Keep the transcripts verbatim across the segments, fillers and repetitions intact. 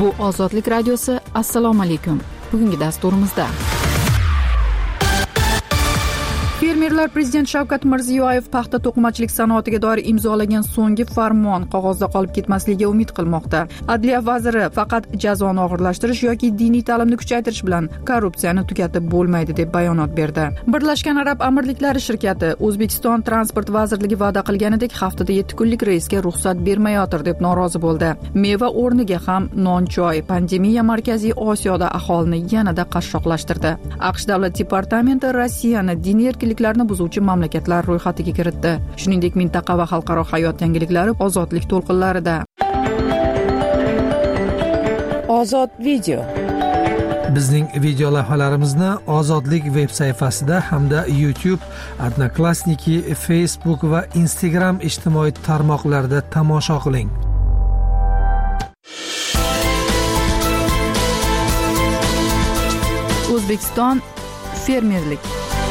Bu Ozodlik radiosi. Assalomu alaykum. Bugungi dasturimizda fermerlar Prezident Shavkat Mirziyoyev paxta to'qimachilik sanoatiga doir imzolagan so'nggi farmon qog'ozda qolib ketmasligiga umid qilmoqda. Adliya vaziri faqat jazoni og'irlashtirish yoki diniy ta'limni kuchaytirish bilan korrupsiyani tugatib bo'lmaydi deb bayonot berdi. Birlashgan Arab Amirliklari shirkati O'zbekiston transport vazirligi va'da qilganidek haftada yetti kunlik reysga ruxsat bermayotir deb norozi bo'ldi. Meva o'rniga ham non-choy pandemiya Markaziy Osiyoda aholini yanada qashshoqlashtirdi. AQSh davlat departamenti Rossiyani diniy erkinliklarni buzuvchi mamlakatlar ro'yxatiga kiritdi. Shuningdek, mintaqa va xalqaro hayot yangiliklari ozodlik to'lqinlarida. Ozod video. Bizning video lavhalarimizni Ozodlik veb sayfasida hamda YouTube, Odnoklassniki, Facebook va Instagram ijtimoiy tarmoqlarida tomosha qiling. O'zbekiston fermerlik.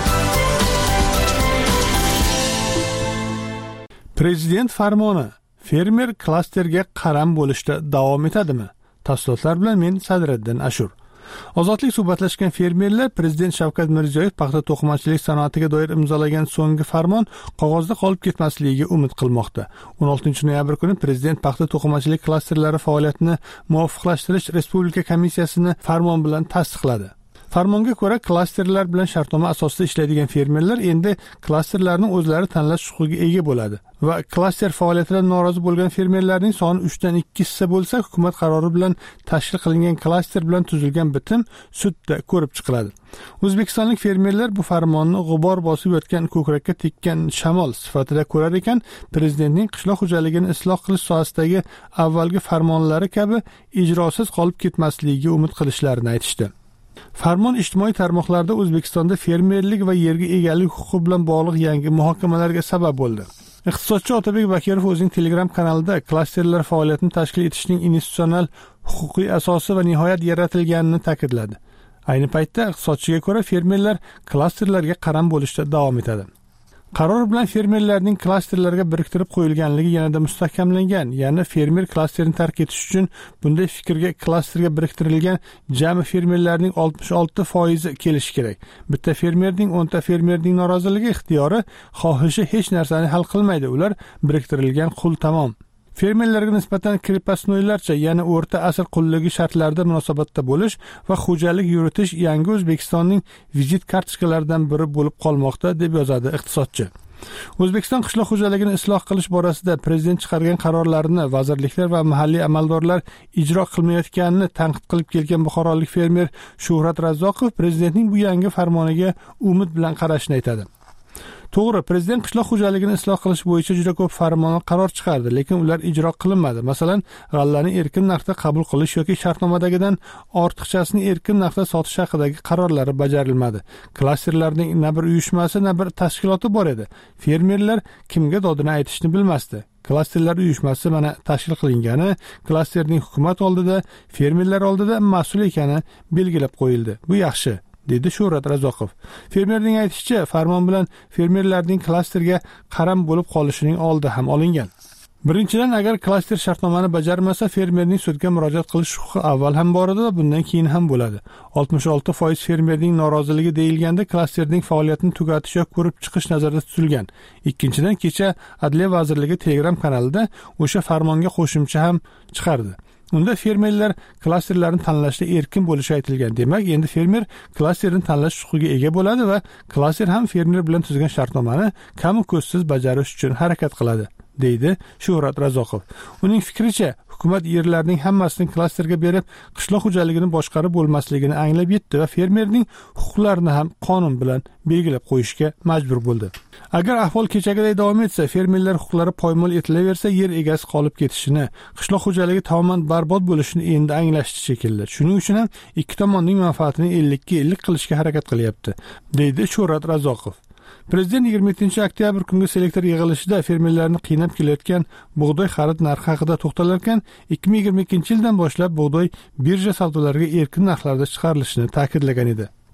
Prezident farmoni fermer klasterga qaram bo'lishda davom etadimi? Tafsilotlar bilan men Sadriddin Ashur. Ozodlik suhbatlashgan fermerlar Prezident Shavkat Mirziyoyev paxta to'qimachilik sanoatiga doir imzolagan so'nggi farmon qog'ozda qolib ketmasligiga umid qilmoqda. o'n oltinchi noyabr kuni Prezident paxta to'qimachilik klasterlari faoliyatini muvofiqlashtirish Respublika komissiyasini farmon bilan tasdiqladi. Farmonga ko'ra, klasterlar bilan shartnoma asosida ishlaydigan fermerlar endi klasterlarning o'zlari tanlash huquqiga ega bo'ladi va klaster faoliyatidan norozi bo'lgan fermerlarning soni uchdan ikki hissa bo'lsa, hukumat qarori bilan tashkil qilingan klaster bilan tuzilgan bitim sudda ko'rib chiqiladi. O'zbekistonlik fermerlar bu farmonni g'ubor bosib yotgan ko'krakka tekkan shamol sifatida ko'rar ekan, prezidentning qishloq xo'jaligini isloh qilish sohasidagi avvalgi farmonlari kabi ijrosiz qolib ketmasligiga umid qilishlarini aytishdi. Farmon ijtimoiy tarmoqlarda O'zbekistonda fermerlik va yerga egalik huquqi bilan bog'liq yangi muhokamalarga sabab bo'ldi. Iqtisodchi Otabek Bakirov o'zining Telegram kanalida klasterlar faoliyatini tashkil etishning institutsional huquqiy asosi va nihoyat yaratilganini ta'kidladi. Ayni paytda iqtisodchiga ko'ra fermerlar klasterlarga qaram bo'lishda davom etadi. Qaror bilan fermerlarning klasterlarga biriktirib qo'yilganligi yanada mustahkamlangan. Ya'ni fermer klasterini tark etish uchun bunday fikrga klasterga biriktirilgan jami fermerlarning oltmish olti foizi kelishi kerak. Bitta fermerning o'nta fermerning noroziligi ixtiyori, xohishi hech narsani hal qilmaydi. Ular biriktirilgan qul tamom. Fermerlarga nisbatan krepostnoylarcha, ya'ni o'rta asr qulligi shartlarida munosabatda bo'lish va xo'jalik yuritish yangi O'zbekistonning vizit kartochkalaridan biri bo'lib qolmoqda, deb yozadi iqtisodchi. O'zbekiston qishloq xo'jaligini isloh qilish borasida prezident chiqargan qarorlarini vazirliklar va mahalliy amaldorlar ijro qilmayotganini tanqid qilib kelgan buxorolik fermer Shuhrat Razzoqov prezidentning bu yangi farmoniga umid bilan qarashni aytadi. To'g'ri, prezident qishloq xo'jaligini isloh qilish bo'yicha juda ko'p farmon va qaror chiqardi, lekin ular ijro qilinmadi. Masalan, g'allani erkin narxda qabul qilish yoki shartnomadagidan ortiqchasini erkin narxda sotish haqidagi qarorlari bajarilmadi. Klasterlarning na bir uyushmasi, na bir tashkiloti bor edi. Fermerlar kimga dodini aytishni bilmasdi. Klasterlar uyushmasi mana tashkil qilingani, klasterning hukumat oldida, fermerlar oldida mas'ul ekani belgilab qo'yildi. Bu yaxshi, dedi Shuhrat Razzoqov. Fermerning aytishicha, farmon bilan fermerlarning klasterga qaram bo'lib qolishining oldi ham olingan. Birinchidan, agar klaster shartnomani bajarmasa, fermerning sudga murojaat qilish huquqi avval ham bor edi va bundan keyin ham bo'ladi. oltmish olti foiz fermerning noroziligi deyilganda klasterning faoliyatini tugatish yoki ko'rib chiqish nazarda tutilgan. Ikkinchidan, kecha Adliya vazirligi Telegram kanalida o'sha farmonga qo'shimcha ham chiqardi. Unda fermerlar klasterlarni tanlashda erkin bo'lishi aytilgan. Demak, endi fermer klasterni tanlash huquqiga ega bo'ladi va klaster ham fermer bilan tuzgan shartnomani kam ko'zsiz bajarish uchun harakat qiladi, deydi Shuhrat Razzoqov. Uning fikricha, hukumat yerlarning hammasini klasterga berib, qishloq xo'jaligini boshqarib bo'lmasligini anglab yetdi va fermerning huquqlarini ham qonun bilan belgilab qo'yishga majbur bo'ldi. Agar ahvol kechagiday davom etsa, fermerlar huquqlari poymol etilaversa, yer egasi qolib ketishini, qishloq xo'jaligi tamoman barbod bo'lishini endi anglashdi shekilli. Shuning uchun ham ikki tomonning manfaatini ellik ga ellik qilishga harakat qilyapti, deydi Shuhrat Razzoqov. Prezident yigirma yettinchi oktyabr kungi selektor yig'ilishida fermerlarni qiynab kelayotgan bug'doy xarid narxi haqida to'xtalarkan, ikki ming yigirma ikkinchi yildan boshlab bug'doy birja savdolariga erkin narxlarda chiqarilishini ta'kidlagan edi.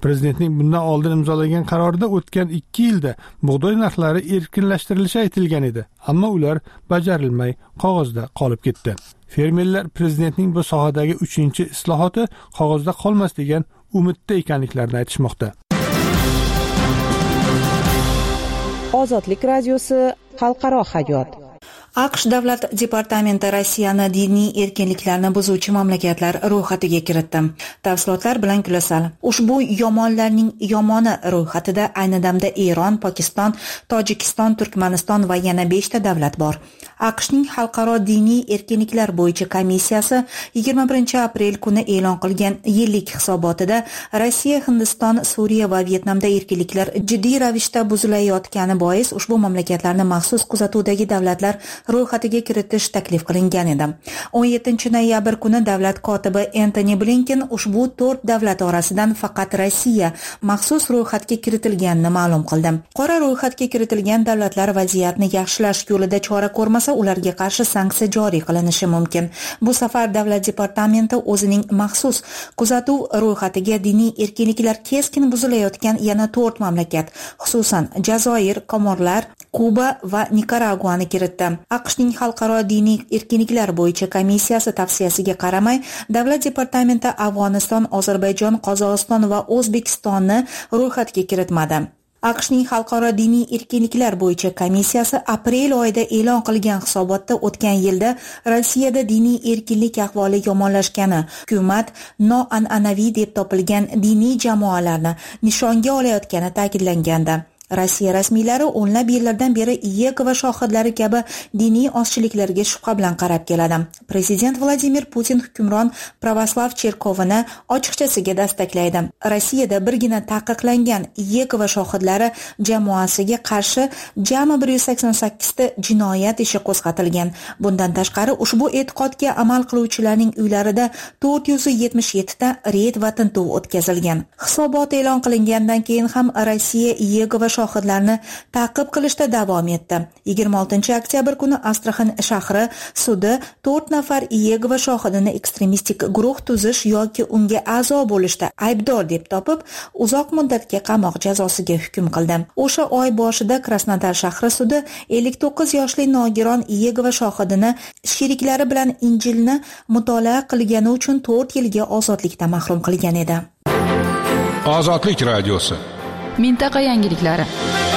Prezidentning bundan oldin imzolagan qarorida o'tgan ikki yilda bug'doy narxlari erkinlashtirilishi aytilgan edi, ammo ular bajarilmay qog'ozda qolib ketdi. Fermerlar prezidentning bu sohadagi uchinchi islohoti qog'ozda qolmas degan umidda ekanliklarini aytishmoqda. Ozodlik radiosi xalqaro hayot. AQSh Davlat departamenti Rossiyani diniy erkinliklarni buzuvchi mamlakatlar ro'yxatiga kiritdi. Tafsilotlar bilan Kulasal. Ushbu yomonlarning yomoni ro'yxatida ayni damda Eron, Pokiston, Tojikiston, Turkmaniston va yana besh ta davlat bor. AQShning xalqaro diniy erkinliklar bo'yicha komissiyasi yigirma birinchi aprel kuni e'lon qilgan yillik hisobotida Rossiya, Hindiston, Suriya va Vyetnamda erkinliklar jiddiy ravishda buzilayotgani bois ushbu mamlakatlarni maxsus kuzatuvdagi davlatlar ro'yxatiga kiritish taklif qilingan edi. o'n yettinchi noyabr kuni davlat kotibi Antoni Blinken ushbu to'rt davlat orasidan faqat Rossiya maxsus ro'yxatga kiritilganini ma'lum qildi. Qora ro'yxatga kiritilgan davlatlar vaziyatni yaxshilash yo'lida chora ko'rmasa, ularga qarshi sanksiya joriy qilinishi mumkin. Bu safar davlat departamenti o'zining maxsus kuzatuv ro'yxatiga diniy erkinliklar keskin buzilayotgan yana to'rt mamlakat, xususan Jazoir, Komorlar, Kuba va Nikaraguani kiritdi. AQShning xalqaro diniy erkinliklar bo'yicha komissiyasi tavsiyasiga qaramay, davlat departamenti Afg'oniston, Ozarbayjon, Qozog'iston va O'zbekistonni ro'yxatga kiritmadi. AQShning xalqaro diniy erkinliklar bo'yicha komissiyasi aprel oyida e'lon qilgan hisobotda o'tgan yilda Rossiyada diniy erkinlik ahvoli yomonlashgani, hukumat noan'anaviy deb topilgan diniy jamoalarni nishonga olayotgani ta'kidlangandi. Rossiya rasmiylari o'nlab yillardan beri Yegova shohidlari kabi diniy ozchiliklarga shubha bilan qarab keladi. Prezident Vladimir Putin hukmron pravoslav cherkovini ochiqchasiga dastaklaydi. Rossiyada birgina taqiqlangan Yegova shohidlari jamoasiga qarshi jami bir yuz sakson sakkiz ta jinoyat ishi qo'zg'atilgan. Bundan tashqari ushbu e'tiqodga amal qiluvchilarning uylarida to'rt yuz yetmish yetti ta reyd va tintuv o'tkazilgan. Hisobot e'lon qilingandan keyin ham Rossiya Yegova shohidlarni ta'qib qilishda davom etdi. yigirma oltinchi oktyabr kuni Astraxan shahri sudi to'rt nafar Yegova shohidini ekstremistik guruh tuzish yoki unga a'zo bo'lishda aybdor deb topib, uzoq muddatga qamoq jazosiga hukm qildi. O'sha oy boshida Krasnodar shahri sudi ellik to'qqiz yoshli nogiron Yegova shohidini sheriklari bilan Injilni mutolaa qilgani uchun to'rt yilga ozodlikdan mahrum qilgan edi. Ozodlik radiosi. Mintaqa yangiliklari.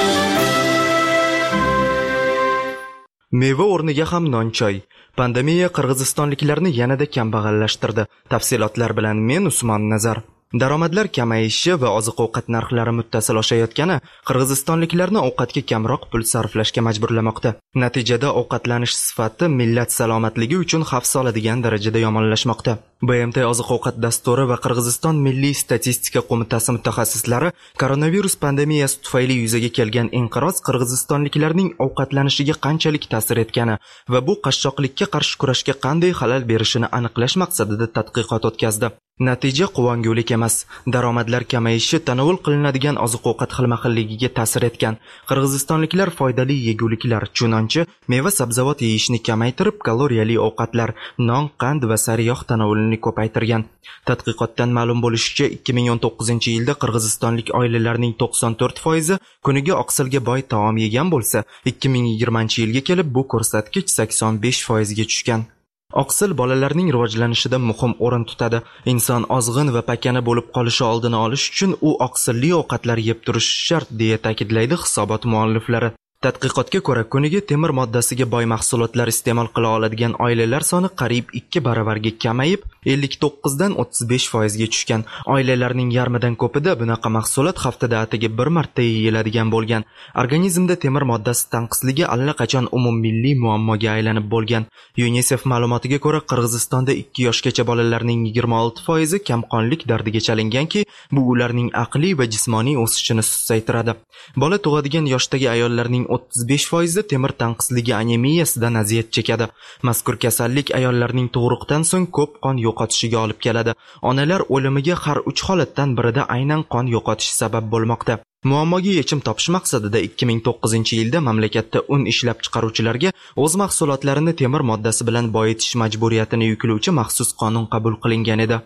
Meva o'rniga ham non-choy. Pandemiya qirg'izistonliklarni yanada kambag'allashtirdi. Tafsilotlar bilan men Usmon Nazar. Daromadlar kamayishi va oziq-ovqat narxlari muttasil oshayotgani qirg'izistonliklarni ovqatga kamroq pul sarflashga majburlamoqda. Natijada ovqatlanish sifati millat salomatligi uchun xavf soladigan darajada yomonlashmoqda. B M T oziq-ovqat dasturi va Qirg'iziston Milliy statistika qo'mitasi mutaxassislari koronavirus pandemiyasi tufayli yuzaga kelgan inqiroz qirg'izistonliklarning ovqatlanishiga qanchalik ta'sir etgani va bu qashshoqlikka qarshi kurashga qanday xalal berishini aniqlash maqsadida tadqiqot o'tkazdi. Natija quvongulik emas. Daromadlar kamayishi tanovul qilinadigan oziq-ovqat xilma-xilligiga ta'sir etgan. Qirg'izistonliklar foydali yeguliklar, chunonchi meva-sabzavot yeyishni kamaytirib, kaloriyali ovqatlar, non, qand va sariyog' tanovulini ko'paytirgan. Tadqiqotdan ma'lum bo'lishicha, ikki ming o'n to'qqizinchi yilda qirg'izistonlik oilalarning to'qson to'rt foizi kuniga oqsilga boy taom yegan bo'lsa, ikki ming yigirmanchi yilga kelib bu ko'rsatkich sakson besh foizga tushgan. Oqsil bolalarning rivojlanishida muhim o'rin tutadi. Inson ozg'in va pakana bo'lib qolishi oldini olish uchun u oqsilli ovqatlar yeb turishi shart, deya ta'kidlaydi hisobot mualliflari. Tadqiqotga ko'ra, kuniga temir moddasiga boy mahsulotlar iste'mol qila oladigan oilalar soni qariyb ikki baravarga kamayib, ellik to'qqiz dan o'ttiz besh foizga tushgan. Oilalarning yarmidan ko'pida bunaqa mahsulot haftada atigi bir marta yeyiladigan bo'lgan. Organizmda temir moddasi tanqisligi allaqachon umummilliy muammoga aylanib bo'lgan. UNICEF ma'lumotiga ko'ra, Qirg'izistonda ikki yoshgacha bolalarning yigirma olti foizi kamqonlik dardiga chalinganki, bu ularning aqliy va jismoniy o'sishini susaytiradi. Bola tug'adigan yoshdagi ayollarning o'ttiz besh foizi temir tanqisligi anemiyasidan aziyat chekadi. Mazkur kasallik ayollarning tug'ruqdan so'ng ko'p qon yo'qotishiga olib keladi. Onalar o'limiga har uch holatdan birida aynan qon yo'qotishi sabab bo'lmoqda. Muammoga yechim topish maqsadida ikki ming to'qqizinchi yilda mamlakatda un ishlab chiqaruvchilarga o'z mahsulotlarini temir moddasi bilan boyitish majburiyatini yuklovchi maxsus qonun qabul qilingan edi.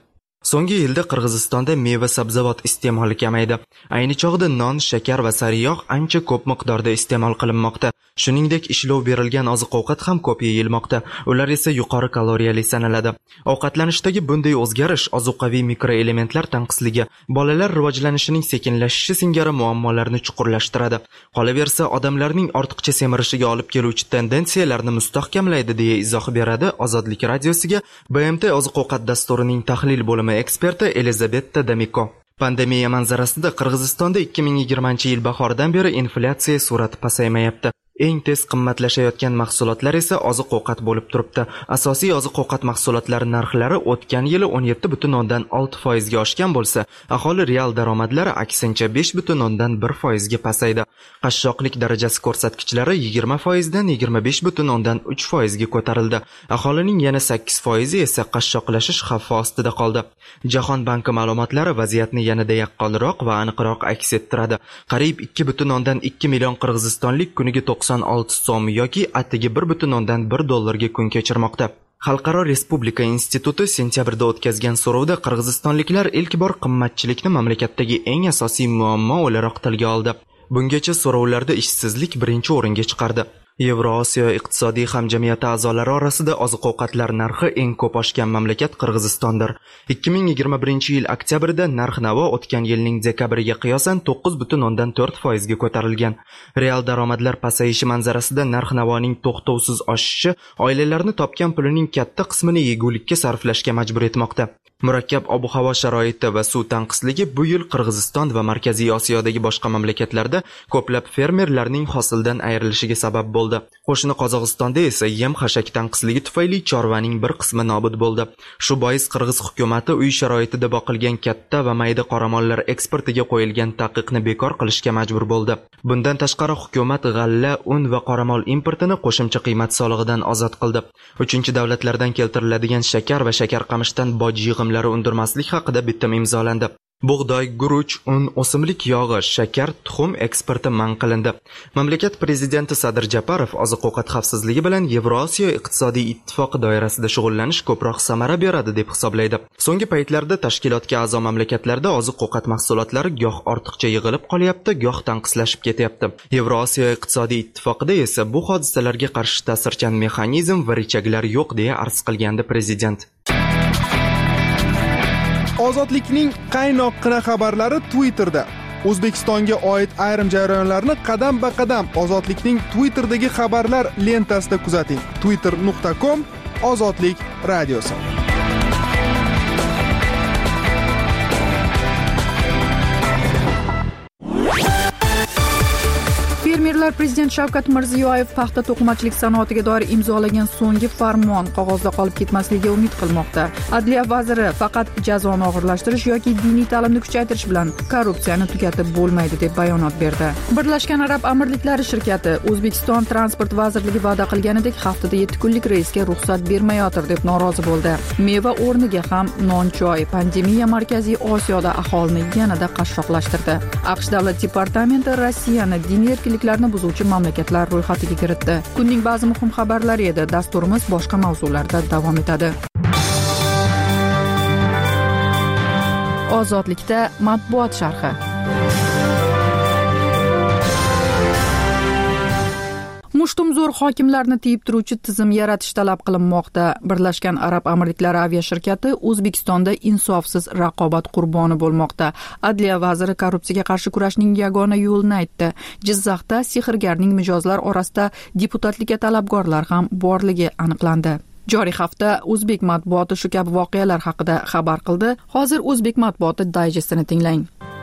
So'nggi yilda Qirg'izistonda meva sabzavot iste'moli kamaydi. Ayni chog'da non, shakar va sariyog' ancha ko'p miqdorda iste'mol qilinmoqda. Shuningdek, ishlov berilgan oziq-ovqat ham ko'p yeyilmoqda. Ular esa yuqori kaloriyali sanaladi. Ovqatlanishdagi bunday o'zgarish ozuqaviy mikroelementlar tanqisligi, bolalar rivojlanishining sekinlashishi singari muammolarni chuqurlashtiradi. Qolaversa, odamlarning ortiqcha semirishiga olib keluvchi tendensiyalarni mustahkamlaydi, deya izoh beradi Ozodlik radiosiga B M T oziq-ovqat dasturining tahlil bo'limi eksperti Elizabetta Damiko. Pandemiya manzarasida Qirg'izistonda ikki ming yigirmanchi yil bahoridan beri inflyatsiya sur'ati pasaymayapti. Eng tez qimmatlashayotgan mahsulotlar esa oziq-ovqat bo'lib turibdi. Asosiy oziq-ovqat mahsulotlari narxlari o'tgan yili o'n yetti butun o'ndan olti foiz ga oshgan bo'lsa, aholi real daromadlari aksincha besh butun o'ndan bir foiz ga pasaydi. Qashshoqlik darajasi ko'rsatkichlari yigirma foiz dan yigirma besh butun o'ndan uch foiz ga ko'tarildi. Aholining yana sakkiz foizi esa qashshoqlashish xavfi ostida qoldi. Jahon banki ma'lumotlari vaziyatni yanada yaqqolroq va aniqroq aks ettiradi. Qariyb ikki butun o'ndan ikki million qirg'izistonlik kuniga to'qson olti so'm yoki atigi bir butun o'ndan bir dollarga kun kechirmoqda. Xalqaro Respublika instituti sentyabrda o'tkazgan so'rovda qirg'izistonliklar ilk bor qimmatchilikni mamlakatdagi eng asosiy muammo o'laroq tilga oldi. Bungacha so'rovlarda ishsizlik birinchi o'ringa chiqardi. Yevrosiyo iqtisodiy hamjamiyati a'zolari orasida oziq-ovqatlar narxi eng ko'p oshgan mamlakat Qirg'izistondir. ikki ming yigirma birinchi yil oktyabrda narx-navo o'tgan yilning dekabriga qiyosan to'qqiz butun o'ndan to'rt foiz ga ko'tarilgan. Real daromadlar pasayishi manzarasida narx-navoning to'xtovsiz oshishi oilalarni topgan pulining katta qismini yegulikka sarflashga majbur etmoqda. Murakkab ob-havo sharoiti va suv tanqisligi bu yil Qirg'iziston va Markaziy Osiyodagi boshqa mamlakatlarda ko'plab fermerlarning hosildan ayrilishiga sabab bo'ldi. Qo'shni Qozog'istonda esa yem-xashak tanqisligi tufayli chorvaning bir qismi nobud bo'ldi. Shu bois Qirg'iz hukumatati uy sharoitida boqilgan katta va mayda qoramollar eksportiga qo'yilgan taqiqni bekor qilishga majbur bo'ldi. Bundan tashqari hukumat g'alla, un va qoramol importini qo'shimcha qiymat solig'idan ozod qildi. Uchinchi davlatlardan keltiriladigan shakar va shakar qamishdan boj yig'imlari undirmaslik haqida bitim imzolandi. Bug'doy, guruch, un, o'simlik yog'i, shakar, tuxum eksporti man qilindi. Mamlakat prezidenti Sadir Japarov oziq-ovqat xavfsizligi bilan Yevrosiyo iqtisodiy ittifoqi doirasida shug'ullanish ko'proq samara beradi deb hisoblaydi. So'nggi paytlarda tashkilotga a'zo mamlakatlarda oziq-ovqat mahsulotlari goh ortiqcha yig'ilib qolyapti, goh tanqislashib ketyapti. Yevrosiyo iqtisodiy ittifoqida esa bu hodisalarga qarshi ta'sirchan mexanizm va richaglar yo'q, deya arz qilgandi prezident. Ozodlikning qaynoqqina xabarlari Twitterda. O'zbekistonga oid ayrim jarayonlarni qadam-ba-qadam Ozodlikning Twitterdagi xabarlar lentasida kuzating. twitter nuqta com Ozodlik radiosi. Fermerlar Prezident Shavkat Mirziyoyev paxta to'qimachilik sanoatiga doir imzolagan so'nggi farmon qog'ozda qolib ketmasligiga umid qilmoqda. Adliya vaziri faqat jazoni og'irlashtirish yoki diniy ta'limni kuchaytirish bilan korrupsiyani tugatib bo'lmaydi deb bayonot berdi. Birlashgan Arab Amirliklari shirkati O'zbekiston transport vazirligi va'da qilganidek haftada yetti kunlik reysga ruxsat bermayotir deb norozi bo'ldi. Meva o'rniga ham non-choy. Pandemiya Markaziy Osiyoda aholini yanada qashshoqlashtirdi. AQSh davlat departamenti Rossiyani diniy erkinliklarni buzuvchi mamlakatlar ro'yxatiga kiritdi. Kunning ba'zi muhim xabarlari edi. Dasturimiz boshqa mavzularda davom etadi. Ozodlikda matbuot sharhi. Mushtumzo'r hokimlarni tiyib turuvchi tizim yaratish talab qilinmoqda. Birlashgan Arab Amirliklari aviashirkati O'zbekistonda insofsiz raqobat qurboni bo'lmoqda. Adliya vaziri korrupsiyaga qarshi kurashning yagona yo'lini aytdi. Jizzaxda sehrgarning mijozlar orasida deputatlikka talabgorlar ham borligi aniqlandi. Joriy hafta o'zbek matbuoti shu kabi voqealar haqida xabar qildi. Hozir o'zbek matbuoti dayjestini tinglang.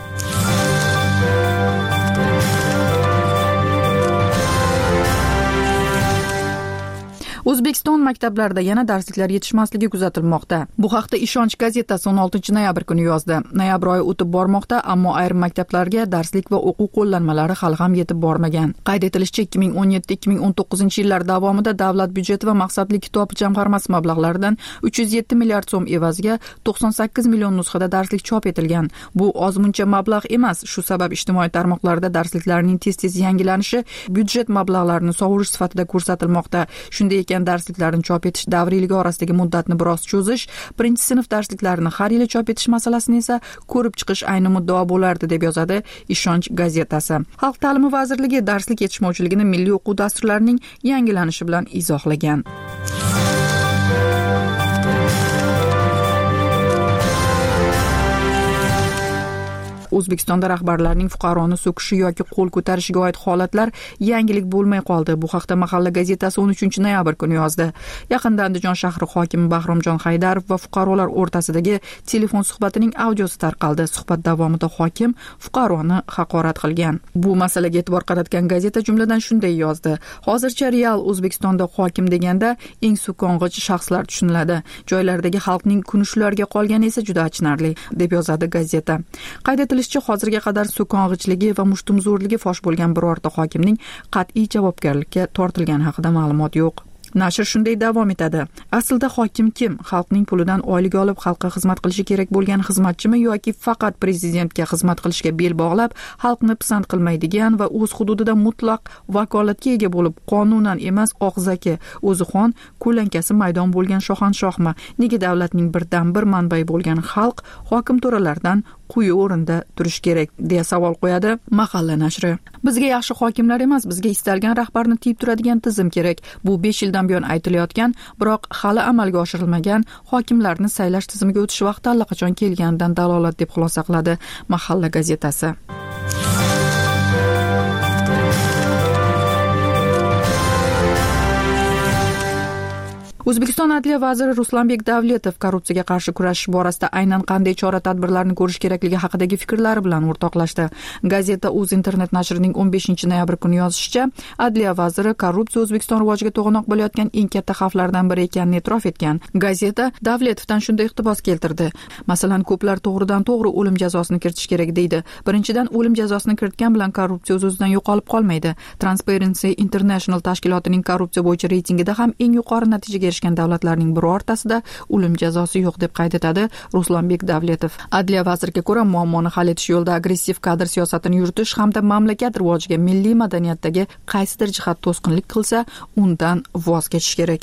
O'zbekiston maktablarida yana darsliklar yetishmasligi kuzatilmoqda. Bu haqda Ishonch gazetasi o'n oltinchi noyabr kuni yozdi. Noyabr oyi o'tib bormoqda, ammo ayrim maktablarga darslik va o'quv qo'llanmalari hali ham yetib bormagan. Qayd etilishicha, ikki ming o'n yetti ikki ming o'n to'qqizinchi yillar davomida davlat byudjeti va maqsadli kitob jamg'armasi mablag'laridan uch yuz yetti milliard so'm evaziga to'qson sakkiz million nusxada darslik chop etilgan. Bu ozmuncha mablag' emas. Shu sabab ijtimoiy tarmoqlarda darsliklarning tez-tez yangilanishi byudjet mablag'larini sovurish sifatida ko'rsatilmoqda. Shunday ekan bo'lgan darsliklarni chop etish davriyligi orasidagi muddatni biroz cho'zish, birinchi sinf darsliklarini har yili chop etish masalasini esa ko'rib chiqish ayni muddao bo'lardi, deb yozadi Ishonch gazetasi. Xalq ta'limi vazirligi darslik yetishmovchiligini milliy o'quv dasturlarining yangilanishi bilan izohlagan. O'zbekistonda rahbarlarning fuqaroni so'kishi yoki qo'l ko'tarishiga oid holatlar yangilik bo'lmay qoldi. Bu haqda Mahalla gazetasi o'n uchinchi noyabr kuni yozdi. Yaqinda Andijon shahri hokimi Bahromjon Haydarov va fuqarolar o'rtasidagi telefon suhbatining audiosi tarqaldi. Suhbat davomida hokim fuqaroni haqorat qilgan. Bu masalaga e'tibor qaratgan gazeta jumladan shunday yozdi: Hozircha real O'zbekistonda hokim deganda eng so'kong'ich shaxslar tushuniladi. Joylardagi xalqning kuni shularga qolgani esa juda achinarli, deb yozadi gazeta. Qayd etilishicha, hozirga qadar so'kong'ichligi va mushtumzo'rligi fosh bo'lgan birorta hokimning qat'iy javobgarlikka tortilgani haqida ma'lumot yo'q. Nashr shunday davom etadi: Aslida hokim kim? Xalqning pulidan oylik olib xalqqa xizmat qilishi kerak bo'lgan xizmatchimi yoki faqat prezidentga xizmat qilishga bel bog'lab, xalqni pisand qilmaydigan va o'z hududida mutlaq vakolatga ega bo'lib, qonunan emas og'zaki, o'zi xon, ko'lankasi maydon bo'lgan shohanshohmi? Nega davlatning birdan bir manbai bo'lgan xalq hokim to'ralardan quyi o'rinda turish kerak, deya savol qo'yadi Mahalla nashri. Bizga yaxshi hokimlar emas, bizga istalgan rahbarni tiyib turadigan tizim kerak. Bu besh yildan buyon aytilayotgan, biroq hali amalga oshirilmagan hokimlarni saylash tizimiga o'tish vaqti allaqachon kelganidan dalolat, deb xulosa qiladi Mahalla gazetasi. O'zbekiston Adliya vaziri Ruslanbek Davletov korrupsiyaga qarshi kurashish borasida aynan qanday chora-tadbirlarni ko'rish kerakligi haqidagi fikrlari bilan o'rtoqlashdi. Gazeta Uz internet nashrining o'n beshinchi noyabr kuni yozishicha, Adliya vaziri korrupsiya O'zbekiston rivojiga to'g'anoq bo'layotgan eng katta xavflardan biri ekanini e'tirof etgan. Gazeta Davletovdan shunday iqtibos keltirdi: Masalan, ko'plar to'g'ridan-to'g'ri o'lim jazosini kiritish kerak deydi. Birinchidan, o'lim jazosini kiritgan bilan korrupsiya o'z-o'zidan yo'qolib qolmaydi. Transparency International tashkilotining korrupsiya bo'yicha reytingida ham eng yuqori natijaga erishgan davlatlarning birortasida o'lim jazosi yo'q, deb qayd etadi Ruslanbek Davletov. Adliya vaziriga ko'ra, muammoni hal etish yo'lida agressiv kadr siyosatini yuritish hamda mamlakat rivojiga milliy madaniyatdagi qaysidir jihat to'sqinlik qilsa, undan voz kechish kerak.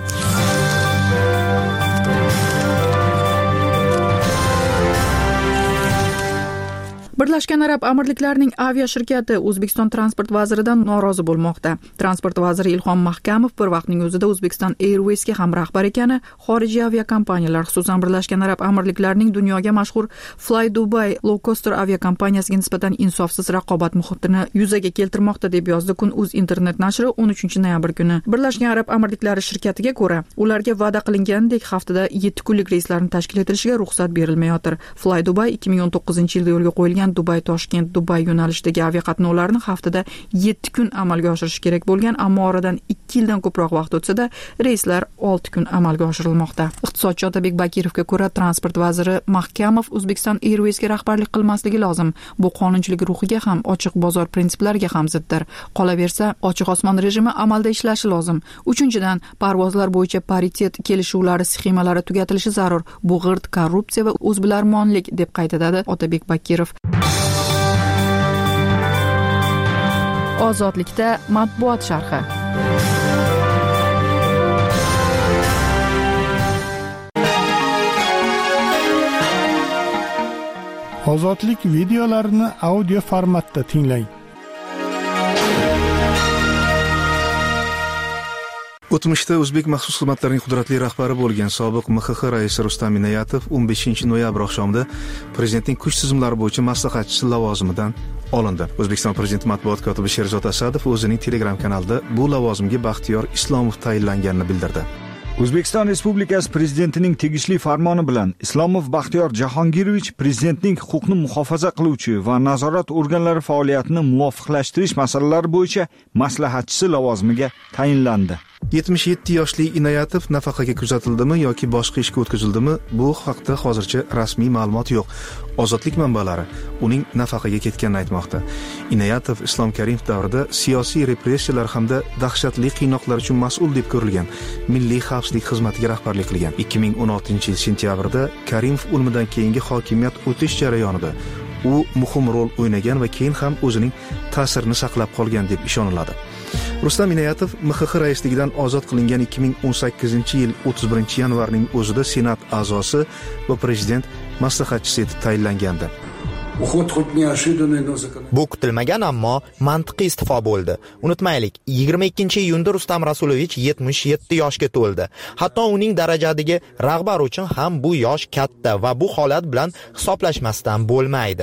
Birlashgan Arab Amirliklarining avia shirkati O'zbekiston transport vaziridan norozi bo'lmoqda. Transport vaziri Ilhom Mahkamov bir vaqtning o'zida O'zbekiston Airways'ga ham rahbar ekani, xorijiy aviakompaniyalar, xususan Birlashgan Arab Amirliklarining dunyoga mashhur Fly Dubai low coaster aviakompaniyasiga nisbatan insofsiz raqobat muhitini yuzaga keltirmoqda, deb yozdi Kun Uz internet nashri o'n uchinchi noyabr kuni. Birlashgan Arab Amirliklari shirkatiga ko'ra, ularga va'da qilinganidek haftada yetti kunlik reyslarni tashkil etishiga ruxsat berilmayotir. Fly Dubai ikki ming o'n to'qqizinchi yilda yo'lga qo'yilgan Dubai Toshkent Dubai yo'nalishidagi aviaqatnovlarni haftada yetti kun amalga oshirish kerak bo'lgan, ammo oradan ikki yildan ko'proq vaqt o'tsa-da, reyslar olti kun amalga oshirilmoqda. Iqtisodchi Otabek Bakirovga ko'ra, transport vaziri Mahkamov O'zbekiston Airways'ga rahbarlik qilmasligi lozim. Bu qonunchilik ruhiga ham, ochiq bozor prinsiplariga ham ziddir. Qolaversa, ochiq osmon rejimi amalda ishlashi lozim. Uchinchidan, parvozlar bo'yicha paritet kelishuvlari, sxemalari tugatilishi zarur. Bu g'irt korrupsiya va o'zbilarmonlik, deb qayd etadi Otabek Bakirov. Ozodlikda matbuot sharhi. Ozodlik videolarini audio formatda tinglang. O'tmishda o'zbek maxsus xizmatlarining qudratli rahbari bo'lgan sobiq M X X raisi Rustam Inoyatov o'n beshinchi noyabr oqshomida prezidentning kuch tizimlari bo'yicha maslahatchisi lavozimidan olindi. O'zbekiston Prezidenti matbuot kotibi Sherzod Asadov o'zining Telegram kanalida bu lavozimga Baxtiyor Islomov tayinlanganini bildirdi. O'zbekiston Respublikasi Prezidentining tegishli farmoni bilan Islomov Baxtiyor Jahongirovich prezidentning huquqni muhofaza qiluvchi va nazorat organlari faoliyatini muvofiqlashtirish masalalari bo'yicha maslahatchisi lavozimiga tayinlandi. yetmish yetti yoshli Inoyatov nafaqaga kuzatildimi yoki boshqa ishga o'tkazildimi, bu haqda hozircha rasmiy ma'lumot yo'q. Ozodlik manbalari uning nafaqaga ketganini aytmoqda. Inoyatov Islom Karimov davrida siyosiy repressiyalar hamda dahshatli qiynoqlar uchun mas'ul deb ko'rilgan Milliy xavfsizlik xizmatiga rahbarlik qilgan. ikki ming o'n oltinchi yil sentyabrda Karimov o'limidan keyingi hokimiyat o'tish jarayonida u muhim rol o'ynagan va keyin ham o'zining ta'sirini saqlab qolgan deb ishoniladi. Rustam Inoyatov M X X raisligidan ozod qilingan ikki ming o'n sakkizinchi yil o'ttiz birinchi yanvarning o'zida Senat a'zosi va prezident maslahatchisi etib tayinlangandi. Bu kutilmagan, ammo mantiqiy isti'fo bo'ldi. Unutmaylik, yigirma ikkinchi iyunda Rustam Rasulovich yetmish yetti yoshga to'ldi. Hatto uning darajadagi rahbar uchun ham bu yosh katta va bu holat bilan hisoblashmasdan bo'lmaydi.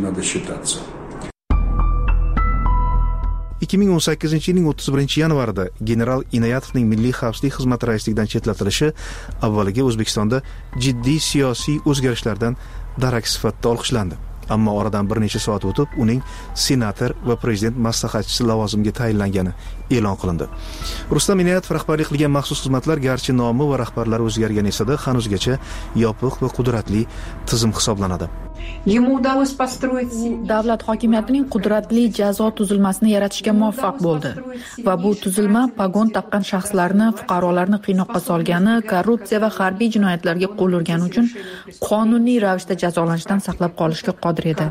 ikki ming o'n sakkizinchi yilning o'ttiz birinchi yanvarida general Inoyatovning Milliy xavfsizlik xizmati raisligidan chetlatilishi avvaliga O'zbekistonda jiddiy siyosiy o'zgarishlardan darak sifatida olqishlandi. Ammo oradan bir necha soat o'tib uning senator va prezident maslahatchisi lavozimiga tayinlangani e'lon qilindi. Rustam Inoyatov rahbarlik qilgan maxsus xizmatlar garchi nomi va rahbarlari o'zgargan esa-da hanuzgacha yopiq va qudratli tizim hisoblanadi. Davlat hokimiyatining qudratli jazo tuzilmasini yaratishga muvaffaq bo'ldi va bu tuzilma pagon taqqan shaxslarni, fuqarolarni qiynoqqa solgani, korrupsiya va harbiy jinoyatlarga qo'l urgani uchun qonuniy ravishda jazolanishdan saqlab qolishga qodir edi.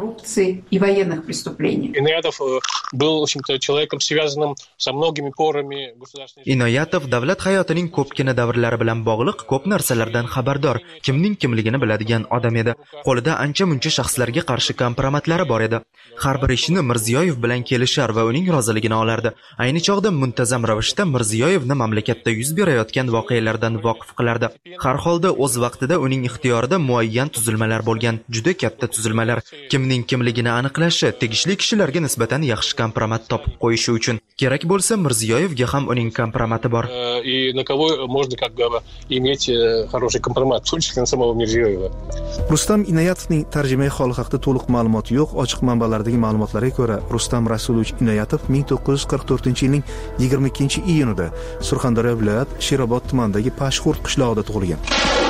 Inoyatov davlat hayotining ko'pgina davrlari bilan bog'liq ko'p narsalardan xabardor, kimning kimligini biladigan odam edi. Qo'lida ancha muncha shaxslarga qarshi kompromatlari bor edi. Har bir ishni Mirziyoyev bilan kelishar va uning roziligini olardi. Ayni chog'da muntazam ravishda Mirziyoyevni mamlakatda yuz berayotgan voqealardan voqif qilardi. Har holda o'z vaqtida uning ixtiyorida muayyan tuzilmalar bo'lgan, juda katta tuzilmalar. Kimning kimligini aniqlashi, tegishli kishilarga nisbatan yaxshi kompromat topib qo'yishi uchun. Kerak bo'lsa, Mirziyoyevga ham uning kompromati bor. И на кого можно как бы иметь хороший компромат, в том числе на самого Мирзиёева. Rustam Inoyatovning tarjimai holi haqida to'liq ma'lumot yo'q. Ochiq manbalardagi ma'lumotlarga ko'ra, Rustam Rasulovich Inoyatov ming to'qqiz yuz qirq to'rtinchi yilning yigirma ikkinchi iyunida Surxondaryo viloyat Sherobod tumanidagi Pashxurt qishlog'ida tug'ilgan.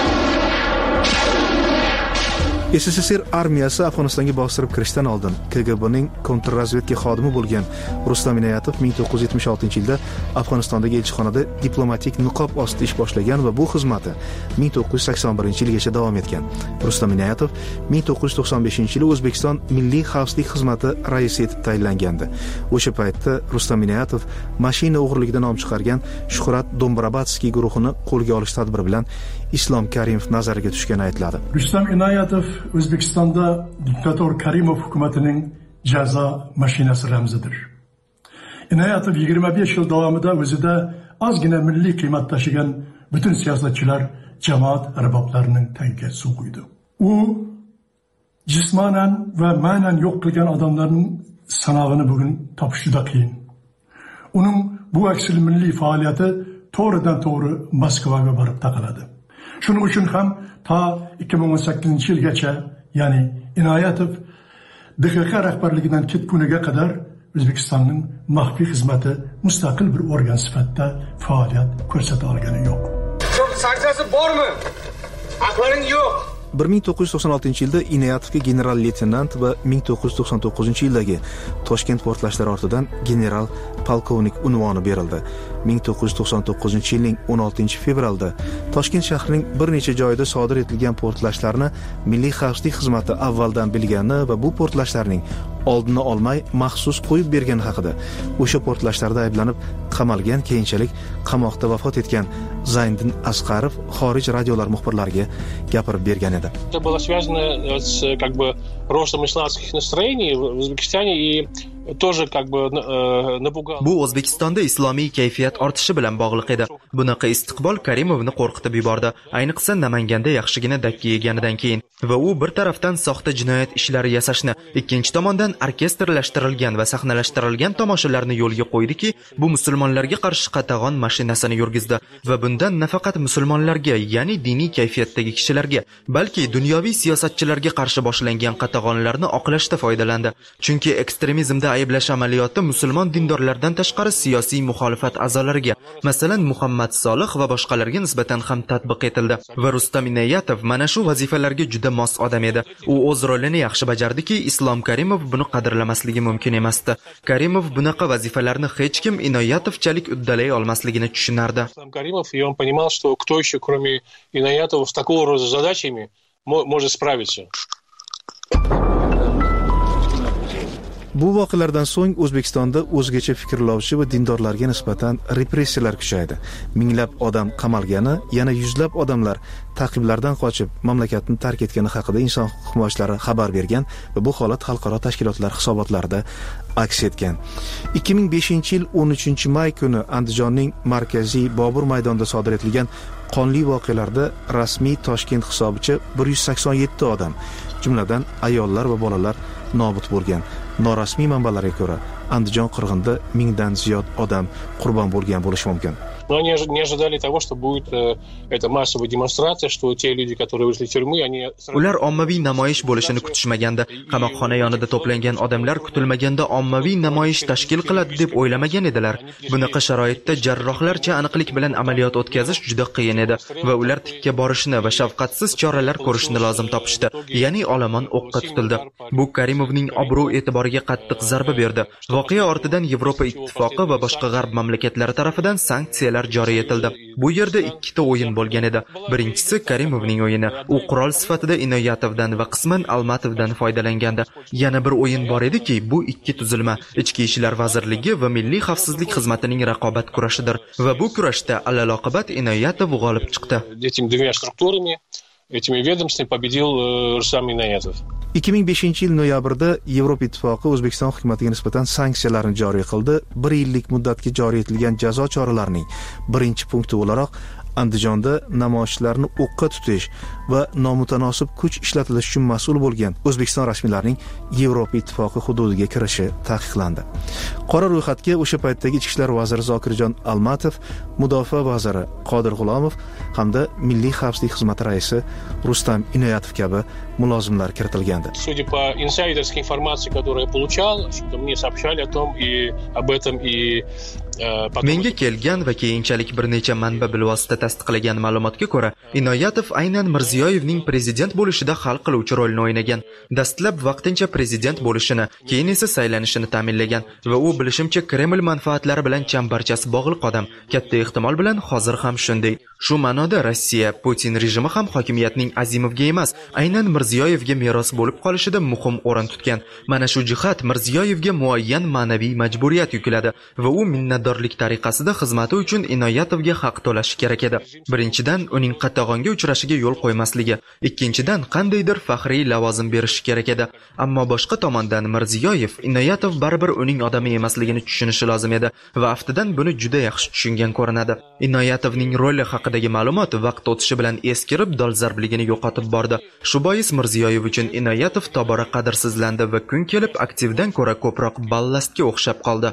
S S S R armiyasi Afg'onistonga bostirib kirishdan oldin K G Bning kontrrazvedka xodimi bo'lgan Rustam Inoyatov ming to'qqiz yuz yetmish oltinchi yilda Afg'onistondagi elchixonada diplomatik niqob ostida ish boshlagan va bu xizmati ming to'qqiz yuz sakson birinchi yilgacha davom etgan. Rustam Inoyatov ming to'qqiz yuz to'qson beshinchi yili O'zbekiston Milliy xavfsizlik xizmati raisi etib tayinlangandi. O'sha paytda Rustam Inoyatov mashina o'g'irligida nom chiqargan Shuhrat Dombrabatskiy guruhini qo'lga olish tadbiri bilan Islom Karimov nazariga tushgani aytiladi. Rustam Inoyatov O'zbekistonda diktator Karimov hukumatining jazo mashinasi ramzidir. Inoyatov yigirma besh yil davomida o'zida ozgina milliy qiymat tashigan butun siyosatchilar, jamoat arboblarining tagiga suv quydi. U jismonan va ma'nan yo'q qilgan odamlarning sanog'ini bugun topish juda qiyin. Uning bu aksil milliy faoliyati to'g'ridan to'g'ri Moskvaga borib taqaladi. Shuning uchun ham ta ikki ming o'n sakkizinchi yilgacha, ya'ni Inoyatov D X Q rahbarligidan ketguniga qadar O'zbekistonning maxfiy xizmati mustaqil bir organ sifatida faoliyat ko'rsata olgani yo'q. Sanksiyasi bormi? Aqlaring yo'q. bir ming to'qqiz yuz to'qson oltinchi yilda Inoyatovga general-leytenant va ming to'qqiz yuz to'qson to'qqizinchi yildagi Toshkent portlashlari ortidan general polkovnik unvoni berildi. ming to'qqiz yuz to'qson to'qqizinchi yilning o'n oltinchi fevralda Toshkent shahrining bir necha joyida sodir etilgan portlashlarni Milliy xavfsizlik xizmati avvaldan bilgani va bu portlashlarning oldini olmay maxsus qo'yib bergani haqida o'sha portlashlarda ayblanib qamalgan, keyinchalik qamoqda vafot etgan Zayniddin Asqarov xorij radiolar muxbirlariga gapirib bergan edi. Это было связано с как бы ростом исламских настроений в Узбекистане и тоже как бы напугало. Bu O'zbekistonda islomiy kayfiyat ortishi bilan bog'liq edi. Bunaqa istiqbol Karimovni qo'rqitib yubordi. Ayniqsa Namanganda yaxshigina dakki yeganidan keyin. Va u bir tarafdan soxta jinoyat ishlari yasashni, ikkinchi tomondan orkestrlashtirilgan va sahnalashtirilgan tomoshalarni yo'lga qo'ydiki, bu musulmonlarga qarshi qatag'on mashinasini yurgizdi va bundan nafaqat musulmonlarga, ya'ni diniy kayfiyatdagi kishilarga, balki dunyoviy siyosatchilarga qarshi boshlangan qatag'onlarni oqlashda foydalandi. Chunki ekstremizmda ayblash amaliyoti musulmon dindorlardan tashqari siyosiy muxolifat a'zolariga, masalan Muhammad Solih va boshqalarga nisbatan ham tatbiq etildi. Va Rustam Inoyatov mana shu vazifalarga juda mos odam edi. U o'z rolini yaxshi bajardiki, Islom Karimov buni qadrlamasligi mumkin emasdi. Karimov bunaqa vazifalarni hech kim Inoyatovchalik uddalay olmasligini tushunardi. Islom Karimov, и он понимал, что кто еще, кроме Inoyatova, с такого рода задачами может справиться. Bu voqealardan so'ng O'zbekistonda o'zgacha fikrlovchi va dindorlarga nisbatan repressiyalar kuchaydi. Minglab odam qamalgani, yana yuzlab odamlar ta'qiblardan qochib mamlakatni tark etgani haqida inson huquq himoyachilari xabar bergan va bu holat xalqaro tashkilotlar hisobotlarida aks etgan. ikki ming beshinchi yil o'n uchinchi may kuni Andijonning markaziy Bobur maydonida sodir etilgan qonli voqealarda rasmiy Toshkent hisobicha bir yuz sakson yetti odam, jumladan ayollar va bolalar nobud bo'lgan. Norasmiy manbalarga ko'ra, Andijon qirg'inida mingdan ziyod odam qurbon bo'lgan bo'lishi mumkin. Но они не ожидали того, что будет э, эта массовая демонстрация, что те люди, которые вышли в тюрьму, они... Ular ommaviy namoyish bo'lishini kutishmaganda, qamoqxona yonida to'plangan odamlar kutilmaganda ommaviy namoyish tashkil qiladi deb o'ylamagan edilar. Bunaqa sharoitda jarrohlarcha aniqlik bilan amaliyot o'tkazish juda qiyin edi va ular tikka borishni va shafqatsiz choralar ko'rishni lozim topishdi. Ya'ni olomon o'qqa tutildi. Bu Karimovning obro' e'tiboriga qattiq zarba berdi. Voqea ortidan Yevropa ittifoqi va boshqa g'arb mamlakatlari tomonidan sanksiyalar joriy etildi. Bu yerda ikkita o'yin bo'lgan edi. Birinchisi Karimovning o'yini. U qurol sifatida Inoyatovdan va qisman Almatovdan foydalangandi. Yana bir o'yin bor ediki, bu ikki tuzilma Ichki ishlar vazirligi va Milliy xavfsizlik xizmatining raqobat kurashidir va bu kurashda alaloqibat Inoyatov g'olib chiqdi. Этими двумя структурами, этими ведомствами победил Рустам Inoyatov. ikki ming beshinchi yil noyabrda Yevropa ittifoqi O'zbekiston hukumatiga nisbatan sanksiyalarni joriy qildi. bir yillik muddatga joriy etilgan jazo choralarining birinchi punkti o'laroq Andijonda namoyishlarni o'qqa tutish va nomutanosib kuch ishlatilishi uchun mas'ul bo'lgan O'zbekiston rasmiylarining Yevropa ittifoqi hududiga kirishi taqiqlandi. Qora ro'yxatga o'sha paytdagi Ichki ishlar vaziri Zokirjon Almatov, Mudofaa vaziri Qodir G'ulomov hamda Milliy xavfsizlik xizmati raisi Rustam Inoyatov kabi mulozimlar kiritilgandi. Судя по инсайдерской информации, которую я получал, что мне сообщали о том и об этом и Menga kelgan va keyinchalik bir necha manba bilvosita tasdiqlagan ma'lumotga ko'ra, Inoyatov aynan Mirziyoyevning prezident bo'lishida hal qiluvchi rolni o'ynagan. Dastlab vaqtincha prezident bo'lishini, keyin esa saylanishini ta'minlagan va u bilishimcha Kreml manfaatlari bilan chambarchas bog'liq odam. Katta ehtimol bilan hozir ham shunday. Shu ma'noda Rossiya Putin rejimi ham hokimiyatning Azimovga emas, aynan Mirziyoyevga meros bo'lib qolishida muhim o'rin tutgan. Mana shu jihat Mirziyoyevga muayyan ma'naviy majburiyat yukladi va u minnatdorlik tariqasida xizmati uchun Inoyatovga haq to'lashi kerak edi. Birinchidan, uning qatag'onga uchrashiga yo'l qo'ymasligi, ikkinchidan, qandaydir faxriy lavozim berishi kerak edi. Ammo boshqa tomondan Mirziyoyev Inoyatov baribir uning odami emasligini tushunishi lozim edi va aftidan buni juda yaxshi tushungan ko'rinadi. Inoyatovning roli haqidagi ma'lumot vaqt o'tishi bilan eskirib, dolzarbligini yo'qotib bordi. Shu bois Mirziyoyev uchun Inoyatov tobora qadrsizlandi va kun kelib aktivdan ko'ra ko'proq ballastga o'xshab qoldi.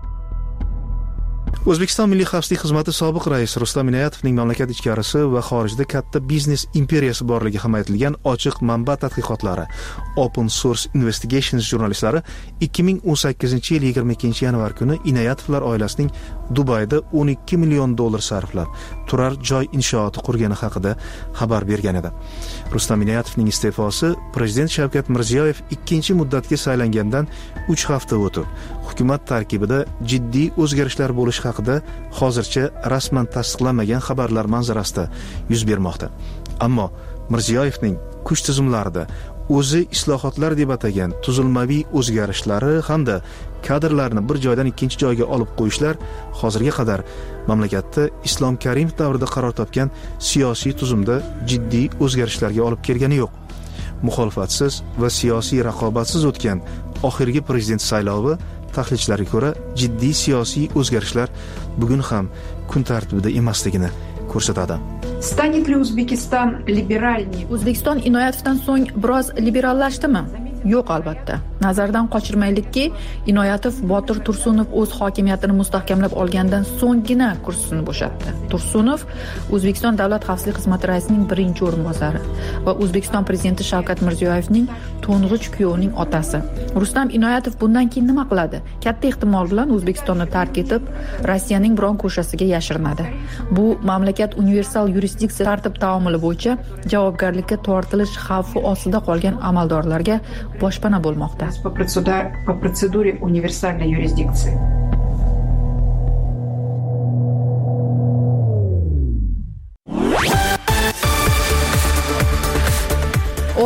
O'zbekiston Milliy xavfsizlik xizmati sobiq raisi Rustam Inoyatovning mamlakat ichkarisi va xorijda katta biznes imperiyasi borligi ham aytilgan ochiq manba tadqiqotlari Open Source Investigations jurnalistlari ikki ming o'n sakkizinchi yil yigirma ikkinchi yanvar kuni Inoyatovlar oilasining Dubayda o'n ikki million dollar sarflab turar joy inshooti qurgani haqida xabar bergan edi. Rustam Inoyatovning iste'fosi prezident Shavkat Mirziyoyev ikkinchi muddatga saylangandan uch hafta o'tib, hukumat tarkibida jiddiy o'zgarishlar bo'lishi haqida hozircha rasman tasdiqlanmagan xabarlar manzarasida yuz bermoqda. Ammo Mirziyoyevning kuch tizimlarida o'zi islohotlar deb atagan tuzilmaviy o'zgarishlari hamda kadrlarni bir joydan ikkinchi joyga olib qo'yishlar hozirga qadar mamlakatda Islom Karimov davrida qaror topgan siyosiy tuzumda jiddiy o'zgarishlarga olib kelgani yo'q. Muxolifatsiz va siyosiy raqobatsiz o'tgan oxirgi prezident saylovi tahlilchilarga ko'ra jiddiy siyosiy o'zgarishlar bugun ham kun tartibida emasligini ko'rsatadi. Станет ли Узбекистан либеральнее? O'zbekiston Inoyatovdan so'ng biroz liberallashdimi? Yo'q, albatta. Nazardan qochirmaylikki, Inoyatov Botir Tursunov o'z hokimiyatini mustahkamlab olgandan so'nggina kursini bo'shatdi. Tursunov O'zbekiston Davlat xavfsizlik xizmati raisining birinchi o'rinbosari va O'zbekiston prezidenti Shavkat Mirziyoyevning to'ng'ich kuyovining otasi. Rustam Inoyatov bundan keyin nima qiladi? Katta ehtimol bilan O'zbekistonni tark etib, Rossiyaning biron ko'chasiga yashirinadi. Bu mamlakat universal yurisdiksiya tartib taomili bo'yicha javobgarlikka tortilish xavfi ostida qolgan amaldorlarga boshpana bo'lmoqda. По процедуре универсальной юрисдикции.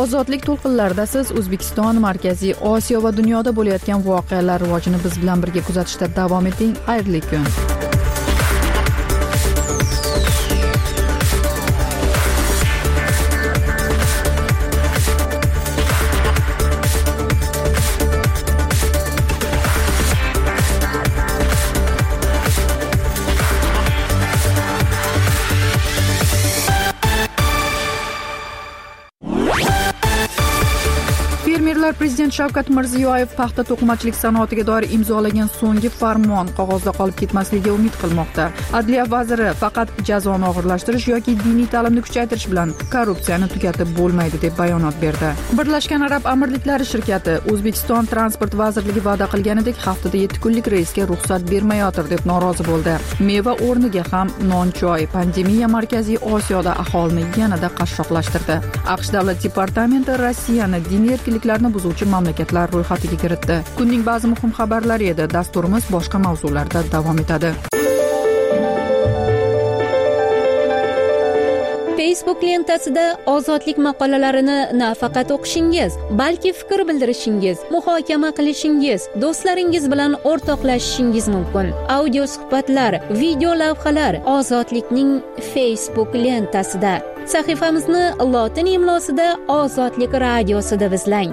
Ozodlik to'lqinlarida siz O'zbekiston, Markaziy Osiyo va dunyoda bo'layotgan voqealar rivojini biz bilan birga kuzatishda davom eting. Xayrli kun. Fermerlar Prezident Shavkat Mirziyoyev paxta to'qimachilik sanoatiga doir imzolagan so'nggi farmon qog'ozda qolib ketmasligiga umid qilmoqda. Adliya vaziri faqat jazoni og'irlashtirish yoki diniy ta'limni kuchaytirish bilan korrupsiyani tugatib bo'lmaydi deb bayonot berdi. Birlashgan Arab Amirliklari shirkati O'zbekiston transport vazirligi va'da qilganidek haftada yetti kunlik reysga ruxsat bermayotir deb norozi bo'ldi. Meva o'rniga ham non-choy pandemiya Markaziy Osiyoda aholini yanada qashshoqlashtirdi. AQSh davlat departamenti Rossiyani diniy erkinliklarni buzuvchi mamlakatlar ro'yxatiga kiritdi. Kunning ba'zi muhim xabarlari edi. Dasturimiz boshqa mavzularda davom etadi. Facebook lentasida ozodlik maqolalarini nafaqat o'qishingiz, balki fikr bildirishingiz, muhokama qilishingiz, do'stlaringiz bilan o'rtoqlashishingiz mumkin. Audio suhbatlar, video lavhalar Ozodlikning Facebook lentasida. Sahifamizni lotin imlosida Ozodlik radiosi deb izlang.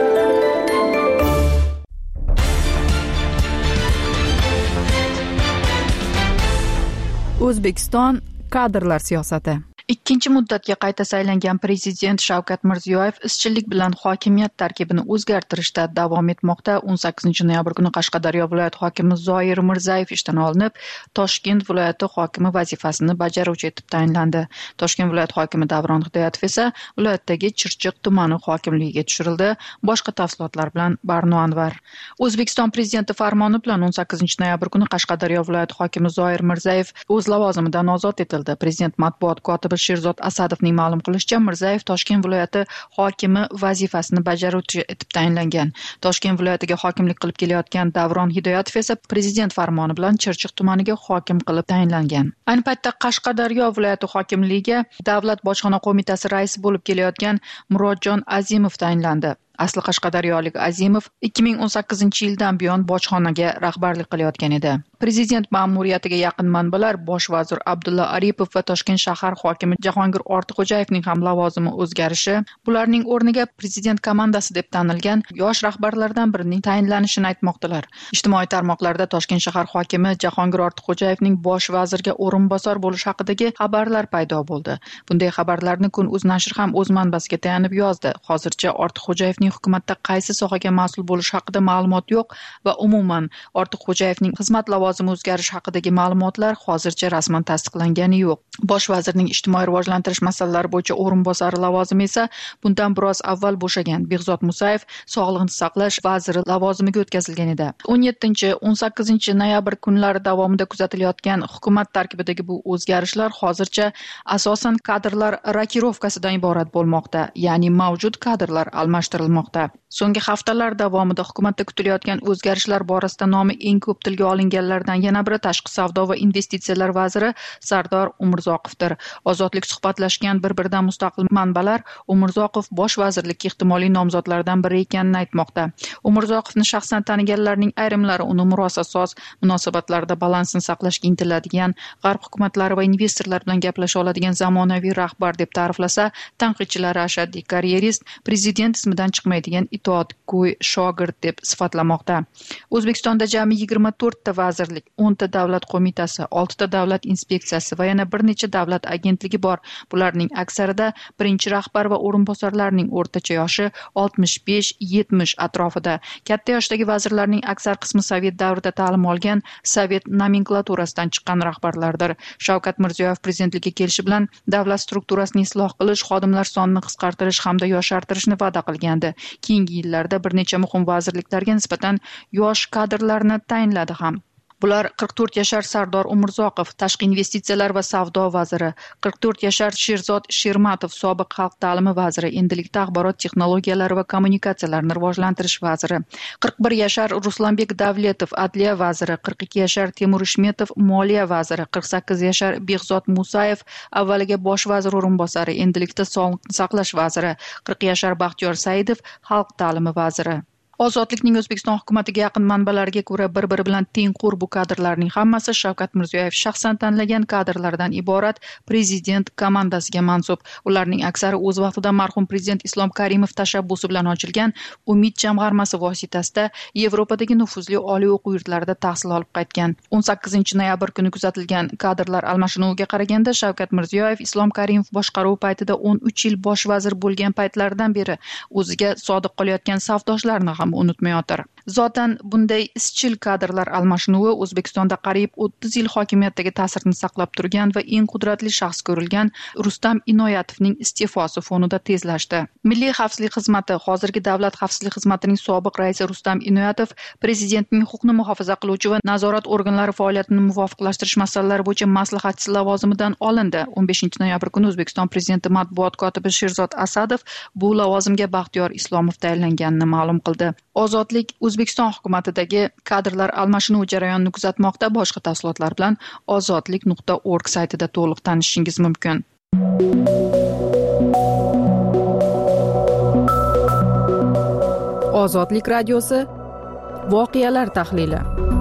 O'zbekiston kadrlar siyosati. Ikkinchi muddatga qayta saylangan prezident Shavkat Mirziyoyev izchillik bilan hokimiyat tarkibini o'zgartirishda davom etmoqda. o'n sakkizinchi noyabr kuni Qashqadaryo viloyati hokimi Zoir Mirzayev ishdan olinib, Toshkent viloyati hokimi vazifasini bajaruvchi etib tayinlandi. Toshkent viloyati hokimi Davron Hidoyatov esa viloyatdagi Chirchiq tumani hokimligiga tushirildi. Boshqa tafsilotlar bilan Barno Anvar. O'zbekiston prezidenti farmoni bilan o'n sakkizinchi noyabr kuni Qashqadaryo viloyati hokimi Zoir Mirzayev o'z lavozimidan ozod etildi. Prezident matbuot kotibi Sherzod Asadovning ma'lum qilishicha, Mirzayev Toshkent viloyati hokimi vazifasini bajaruvchi etib tayinlangan. Toshkent viloyatiga hokimlik qilib kelayotgan Davron Hidoyatov esa prezident farmoni bilan Chirchiq tumaniga hokim qilib tayinlangan. Ayni paytda Qashqadaryo viloyati hokimligiga Davlat bojxona qo'mitasi raisi bo'lib kelayotgan Murodjon Azimov tayinlandi. Asli qashqadaryolik Azimov ikki ming o'n sakkizinchi yildan buyon bojxonaga rahbarlik qilayotgan edi. Prezident ma'muriyatiga yaqin manbalar bosh vazir Abdulla Aripov va Toshkent shahar hokimi Jahongir Ortiqxo'jayevning ham lavozimi o'zgarishi, bularning o'rniga prezident komandasi deb tanilgan yosh rahbarlardan birining tayinlanishini aytmoqdalar. Ijtimoiy tarmoqlarda Toshkent shahar hokimi Jahongir Ortiqxo'jayevning bosh vazirga o'rinbosar bo'lishi haqidagi xabarlar paydo bo'ldi. Bunday xabarlarni Kun.uz nashri ham o'z manbasiga tayanib yozdi. Hozircha Ortiqxo'jayevning hukumatda qaysi sohaga mas'ul bo'lishi haqida ma'lumot yo'q va umuman Ortiqxo'jayevning xizmat lavozimi o'zgarishi haqidagi ma'lumotlar hozircha rasman tasdiqlangani yo'q. Bosh vazirning ijtimoiy rivojlantirish masalalari bo'yicha o'rinbosari lavozimi esa bundan biroz avval bo'shagan Behzod Musayev sog'liqni saqlash vaziri lavozimiga o'tkazilgan edi. o'n yettinchi o'n sakkizinchi noyabr kunlari davomida kuzatilayotgan hukumat tarkibidagi bu o'zgarishlar hozircha asosan kadrlar rokirovkasidan iborat bo'lmoqda, ya'ni mavjud kadrlar almashtirilmoqda. So'nggi haftalar davomida hukumatda kutilayotgan o'zgarishlar borasida nomi eng ko'p tilga olinganlardan yana biri tashqi savdo va investitsiyalar vaziri Sardor Umurzoqovdir. Ozodlik suhbatlashgan bir-biridan mustaqil manbalar Umurzoqov bosh vazirlikka ehtimoliy nomzodlardan biri ekanini aytmoqda. Umurzoqovni shaxsan taniganlarning ayrimlari uni murosasoz munosabatlarda balansni saqlashga intiladigan, g'arb hukumatlari va investorlar bilan gaplasha oladigan zamonaviy rahbar deb ta'riflasa, tanqidchilari ashaddiy karyerist, prezident ismidan chiqmaydigan itoatgo'y shogird deb sifatlamoqda. O'zbekistonda jami yigirma to'rtta vazirlik, o'nta davlat qo'mitasi, oltita davlat inspeksiyasi va yana bir necha davlat agentligi bor. Bularning aksarida birinchi rahbar va o'rinbosarlarning o'rtacha yoshi oltmish besh yetmish atrofida. Katta yoshdagi vazirlarning aksar qismi Sovet davrida ta'lim olgan, Sovet nomenklaturasidan chiqqan rahbarlardir. Shavkat Mirziyoyev prezidentlikka kelishi bilan davlat strukturasini isloh qilish, xodimlar sonini qisqartirish hamda yoshartirishni va'da qilgandi. Keyingi yillarda bir necha muhim vazirliklarga nisbatan yosh kadrlarni tayinladi ham. Bular qirq to'rt yashar Sardor Umurzoqov, tashqi investitsiyalar va savdo vaziri, qirq to'rt yashar Sherzod Shermatov, sobiq xalq ta'limi vaziri, endilikda axborot texnologiyalari va kommunikatsiyalarini rivojlantirish vaziri, qirq bir yashar Ruslanbek Davletov, adliya vaziri, qirq ikki yashar Temur Ishmetov, moliya vaziri, qirq sakkiz yashar Behzod Musayev, avvaliga bosh vazir o'rinbosari, endilikda sog'liqni saqlash vaziri, qirq yashar Baxtiyor Saidov, xalq ta'limi vaziri. Ozodlikning O'zbekiston hukumatiga yaqin manbalariga ko'ra bir-biri bilan tengqur bu kadrlarning hammasi Shavkat Mirziyoyev shaxsan tanlagan kadrlardan iborat prezident komandasiga mansub. Ularning aksari o'z vaqtida marhum prezident Islom Karimov tashabbusi bilan ochilgan Umid jamg'armasi vositasida Yevropadagi nufuzli oliy o'quv yurtlarida tahsil olib qaytgan. o'n sakkizinchi noyabr kuni kuzatilgan kadrlar almashinuviga qaraganda Shavkat Mirziyoyev Islom Karimov boshqaruvi paytida o'n uch yil bosh vazir bo'lgan paytlaridan beri o'ziga sodiq qolayotgan safdoshlarni ham unutmayotir. Zotan bunday izchil kadrlar almashinuvi O'zbekistonda qariyb o'ttiz yil hokimiyatdagi ta'sirini saqlab turgan va eng qudratli shaxs ko'rilgan Rustam Inoyatovning iste'fosi fonida tezlashdi. Milliy xavfsizlik xizmati, hozirgi davlat xavfsizlik xizmatining sobiq raisi Rustam Inoyatov prezidentning huquqni muhofaza qiluvchi va nazorat organlari faoliyatini muvofiqlashtirish masalalari bo'yicha maslahatchisi lavozimidan olindi. o'n beshinchi noyabr kuni O'zbekiston prezidenti matbuot kotibi Sherzod Asadov bu lavozimga Baxtiyor Islomov tayinlanganini ma'lum qildi. Ozodlik O'zbekiston hukumatidagi kadrlar almashinuvi jarayonini kuzatmoqda. Boshqa tafsilotlar bilan ozodlik nuqta org saytida to'liq tanishishingiz mumkin. Ozodlik radiosi voqealar tahlili.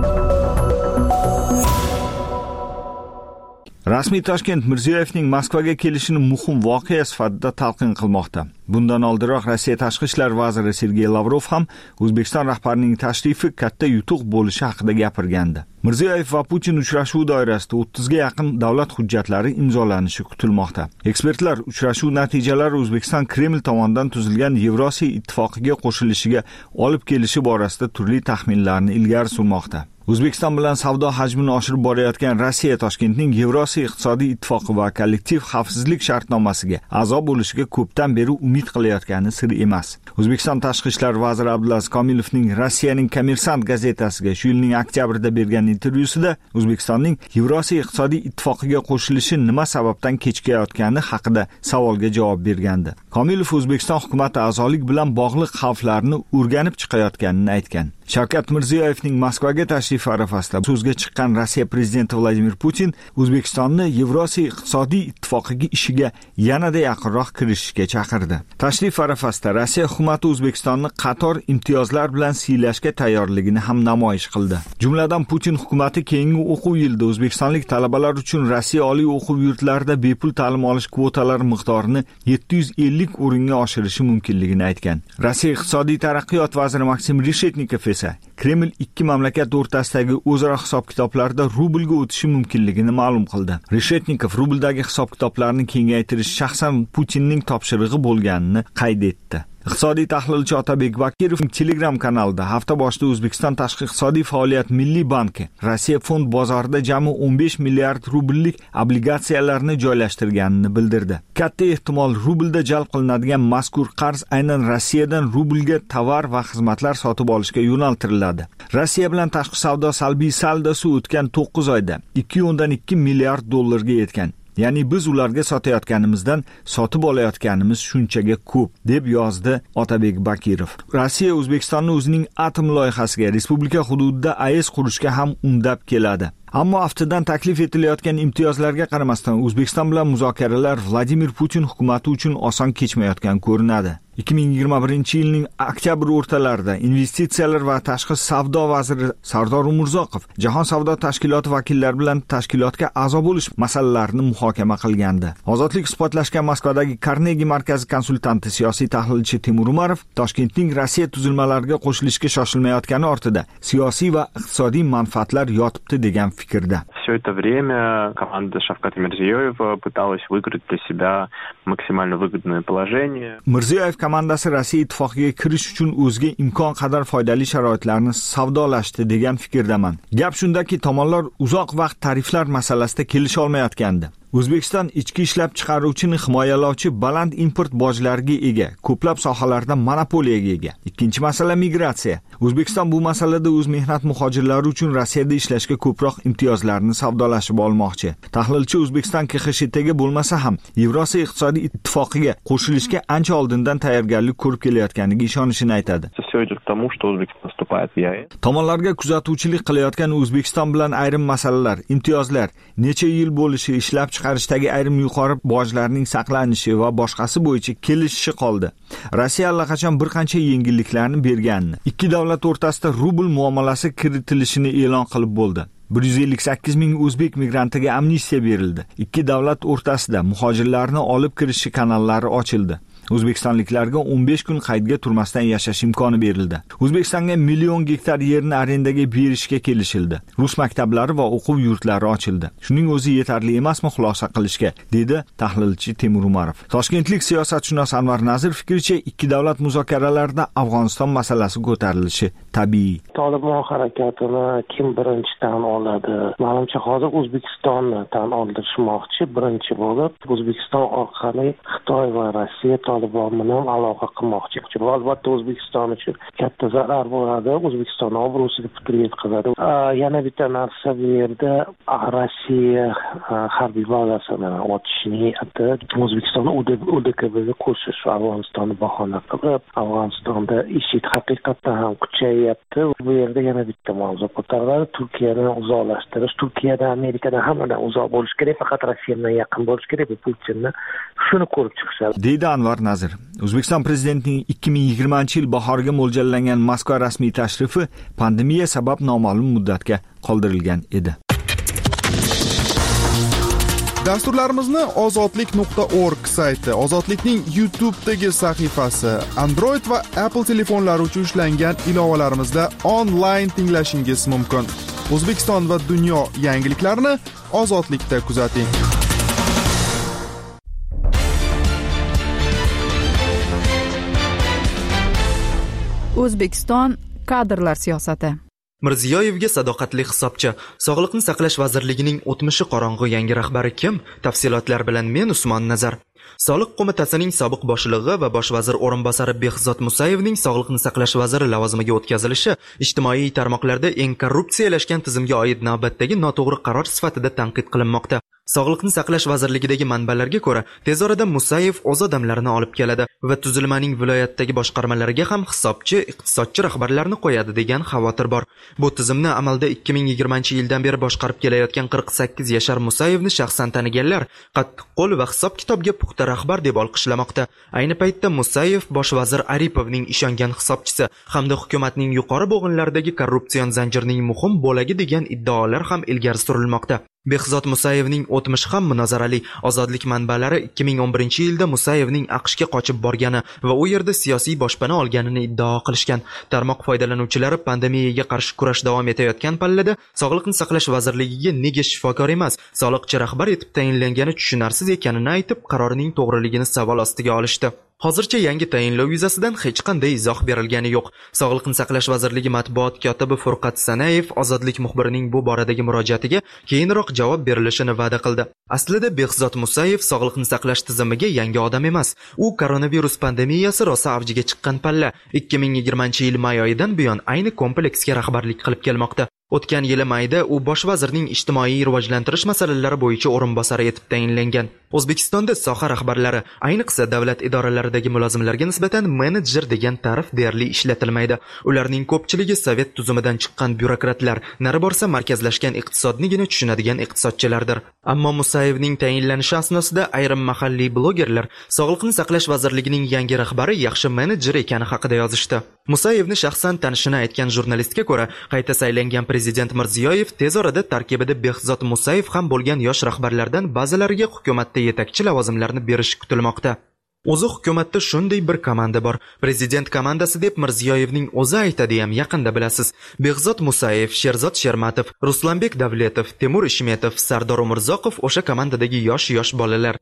Rasmiy Toshkent Mirziyoyevning Moskvaga kelishini muhim voqea sifatida talqin qilmoqda. Bundan oldinroq Rossiya tashqi ishlar vaziri Sergey Lavrov ham O'zbekiston rahbarining tashrifi katta yutuq bo'lishi haqida gapirgandi. Mirziyoyev va Putin uchrashuvi doirasida o'ttizga yaqin davlat hujjatlari imzolanishi kutilmoqda. Ekspertlar uchrashuv natijalari O'zbekiston Kreml tomonidan tuzilgan Yevrosiyo ittifoqiga qo'shilishiga olib kelishi borasida turli taxminlarni ilgari surmoqda. O'zbekiston bilan savdo hajmini oshirib borayotgan Rossiya Toshkentning Yevrosiyo iqtisodiy ittifoqi va kollektiv xavfsizlik shartnomasiga a'zo bo'lishiga ko'pdan beri umid qilayotgani sir emas. O'zbekiston tashqi ishlar vaziri Abdulaziz Komilovning Rossiyaning Kommersant gazetasiga shu yilning oktyabrida bergan intervyusida O'zbekistonning Yevrosiyo iqtisodiy ittifoqiga qo'shilishi nima sababdan kechikayotgani haqida savolga javob bergandi. Komilov O'zbekiston hukumati a'zolik bilan bog'liq xavflarni o'rganib chiqayotganini aytgan. Shavkat Mirziyoyevning Moskvaga tashrifi arafasida so'zga chiqqan Rossiya prezidenti Vladimir Putin O'zbekistonni Yevrosiyo iqtisodiy ittifoqiga ishiga yanada yaqinroq kirishishga chaqirdi. Tashrif arafasida Rossiya hukumati O'zbekistonni qator imtiyozlar bilan siylashga tayyorligini ham namoyish qildi. Jumladan Putin hukumati keyingi o'quv yilida o'zbekistonlik talabalar uchun Rossiya oliy o'quv yurtlarida bepul ta'lim olish kvotalari miqdorini yetti yuz ellik o'ringa oshirishi mumkinligini aytgan. Rossiya iqtisodiy taraqqiyot vaziri Maksim Reshetnikov Kreml ikki mamlakat o'rtasidagi o'zaro hisob-kitoblarda rublga o'tishi mumkinligini ma'lum qildi. Reshetnikov rubldagi hisob-kitoblarni kengaytirish shaxsan Putinning topshirig'i bo'lganini qayd etdi. Iqtisodiy tahlilchi Otabek Bakirov Telegram kanalida hafta boshida O'zbekiston tashqi iqtisodiy faoliyat Milliy banki Rossiya fond bozorida jami o'n besh milliard rubllik obligatsiyalarni joylashtirganini bildirdi. Katta ehtimol rublda jalb qilinadigan mazkur qarz aynan Rossiyadan rublga tovar va xizmatlar sotib olishga yo'naltiriladi. Rossiya bilan tashqi savdo salbiy saldosi o'tgan to'qqiz oyda ikki o'ndan ikki milliard dollarga yetgan. Ya'ni biz ularga sotayotganimizdan sotib olayotganimiz shunchaga ko'p, deb yozdi Otabek Bakirov. Rossiya O'zbekistonni o'zining atom loyihasiga respublika hududida A E S qurishga ham undab keladi. Ammo aftidan taklif etilayotgan imtiyozlarga qaramasdan O'zbekiston bilan muzokaralar Vladimir Putin hukumati uchun oson kechmayotgan ko'rinadi. ikki ming yigirma birinchi yilning oktyabr o'rtalarida investitsiyalar va tashqi savdo vaziri Sardor Umurzoqov Jahon savdo tashkiloti vakillari bilan tashkilotga a'zo bo'lish masalalarini muhokama qilgandi. Ozodlik isbotlashgan Moskvadagi Carnegie markazi konsultanti siyosiy tahlilchi Temur Umarov Toshkentning Rossiya tuzilmalariga qo'shilishga shoshilmayotgani ortida siyosiy va iqtisodiy manfaatlar yotibdi degan fikrda. Все это время команда Шавката Мирзиёева пыталась выиграть для себя максимально выгодное положение. Mirziyoyev komandasi Rossiya ittifoqiga kirish uchun o'ziga imkon qadar foydali sharoitlarni savdolashdi degan fikrdaman. Gap shundaki, tomonlar uzoq vaqt tariflar masalasida kelisha olmayotgandi. O'zbekiston ichki ishlab chiqaruvchini himoyalovchi baland import bojlariga ega, ko'plab sohalarda monopoliyaga ega. Ikkinchi masala migratsiya. O'zbekiston bu masalada o'z mehnat muhojirlari uchun Rossiyada ishlashga ko'proq imtiyozlarni savdolashib olmoqchi. Tahlilchi O'zbekiston K X S H Tga bo'lmasa ham Yevrosiyo iqtisodiy ittifoqiga qo'shilishga ancha oldindan tayyorgarlik ko'rib kelayotganiga ishonishini aytadi. Tomonlarga kuzatuvchilik qilayotgan O'zbekiston bilan ayrim masalalar, imtiyozlar, necha yil bo'lishi, ishlab chiqarishdagi ayrim yuqori bojlarning saqlanishi va boshqasi bo'yicha kelishishi qoldi. Rossiya allaqachon bir qancha yengilliklarni berganini, ikki davlat o'rtasida rubl muomalasi kiritilishini e'lon qilib bo'ldi. bir yuz ellik sakkiz ming o'zbek migrantiga amnistiya berildi. Ikki davlat o'rtasida muhojirlarni olib kirish kanallari ochildi. O'zbekistonliklarga o'n besh kun qaydga turmasdan yashash imkoni berildi. O'zbekistonga million gektar yerni arendaga berishga kelishildi. Rus maktablari va o'quv yurtlari ochildi. Shuning o'zi yetarli emasmi xulosa qilishga, dedi tahlilchi Temur Umarov. Toshkentlik siyosatshunos Anvar Nazir fikricha, ikki davlat muzokaralarida Afg'oniston masalasi ko'tarilishi tabiiy. Tolibon harakatini kim birinchi tan oladi? Menimcha hozir O'zbekistonni tan oldirishmoqchi birinchi bo'lib, O'zbekiston orqali Xitoy va Rossiya Tolibon bilan aloqa qilmoqchi. Bu albatta O'zbekiston uchun katta zarar bo'ladi. O'zbekiston obro'siga putur yetkazadi. Yana bitta narsa bu yerda Rossiya harbiy bazasini ochish niyati O'zbekistonni O D K Bga qo'shish va Afg'onistonni bahona qilib, Afg'onistonda IShID haqiqatdan ham kuchayyapti. Bu yerda yana bitta mavzu ko'tariladi. Turkiyani uzoqlashtirish, Turkiyada, Amerikada hammadan uzoq bo'lish kerak, faqat Rossiya bilan yaqin bo'lish kerak. Bu Putinni shuni ko'rib chiqishadi. Deydi Anvar Nazir. O'zbekiston prezidentining ikki ming yigirmanchi yil bahoriga mo'ljallangan Moskva rasmiy tashrifi pandemiya sabab noma'lum muddatga qoldirilgan edi. Dasturlarimizni ozodlik nuqta org sayti, Ozodlikning YouTube'dagi sahifasi, Android va Apple telefonlari uchun ishlangan ilovalarimizda onlayn tinglashingiz mumkin. O'zbekiston va dunyo yangiliklarini Ozodlikda kuzating. O'zbekiston kadrlar siyosati. Mirziyoyevga sadoqatli hisobchi. Sog'liqni saqlash vazirligining o'tmishi qorong'u yangi rahbari kim? Tafsilotlar bilan men Usmon Nazar. Soliq qo'mitasining sobiq boshlig'i va bosh vazir o'rinbosari Behzod Musayevning sog'liqni saqlash vaziri lavozimiga o'tkazilishi ijtimoiy tarmoqlarda eng korrupsiyalashgan tizimga oid navbatdagi noto'g'ri qaror sifatida tanqid qilinmoqda. Sog'liqni saqlash vazirligidagi manbalarga ko'ra, tez orada Musayev o'z odamlarini olib keladi va tuzilmaning viloyatdagi boshqarmalariga ham hisobchi, iqtisodchi rahbarlarni qo'yadi degan xavotir bor. Bu tizimni amalda ikki ming yigirmanchi yildan beri boshqarib kelayotgan qirq sakkiz yashar Musayevni shaxsan taniganlar qattiq qo'l va hisob kitobga puxta rahbar deb olqishlamoqda. Ayni paytda Musayev bosh vazir Aripovning ishongan hisobchisi hamda hukumatning yuqori bo'g'inlaridagi korrupsion zanjirining muhim bo'lagi degan iddaolar ham ilgari surilmoqda. Behzod Musayevning o'tmishi ham munozarali. Ozodlik manbalari ikki ming o'n birinchi yilda Musayevning AQShga qochib borgani va u yerda siyosiy boshpana olganini iddao qilishgan. Tarmoq foydalanuvchilari pandemiyaga qarshi kurash davom etayotgan pallada Sog'liqni saqlash vazirligiga nega shifokor emas, soliqchi rahbar etib tayinlangani tushunarsiz ekanini aytib, qarorining to'g'riligini savol ostiga olishdi. Hozircha yangi tayinlov yuzasidan hech qanday izoh berilgani yo'q. Sog'liqni saqlash vazirligi matbuot kotibi Furqat Sanayev Ozodlik muxbirining bu boradagi murojaatiga keyinroq javob berilishini va'da qildi. Aslida Behzod Musayev sog'liqni saqlash tizimiga yangi odam emas. U koronavirus pandemiyasi rosa avjiga chiqqan palla ikki ming yigirmanchi yil may oyidan buyon ayni kompleksga rahbarlik qilib kelmoqda. O'tgan yili mayda u bosh vazirning ijtimoiy rivojlantirish masalalari bo'yicha o'rinbosari etib tayinlangan. O'zbekistonda soha rahbarlari, ayniqsa davlat idoralaridagi mulozimlarga nisbatan menejer degan ta'rif deyarli ishlatilmaydi. Ularning ko'pchiligi sovet tuzumidan chiqqan byurokratlar, nari borsa markazlashgan iqtisodnigina tushunadigan iqtisodchilardir. Ammo Musayevning tayinlanishi asnosida ayrim mahalliy blogerlar Sog'liqni saqlash vazirligining yangi rahbari yaxshi menejer ekani haqida yozishdi. Musayevni shaxsan tanishini aytgan jurnalistga ko'ra, qayta saylangan Prezident Mirziyoyev tez orada tarkibida Behzod Musayev ham bo'lgan yosh rahbarlardan ba'zilariga hukumatda yetakchi lavozimlarni berishi kutilmoqda. O'zi hukumatda shunday bir komanda bor. Prezident komandasi deb Mirziyoyevning o'zi aytadi ham yaqinda bilasiz. Behzod Musayev, Sherzod Shermatov, Ruslanbek Davletov, Temur Ishmetov, Sardor Umurzoqov o'sha komandadagi yosh-yosh bolalar.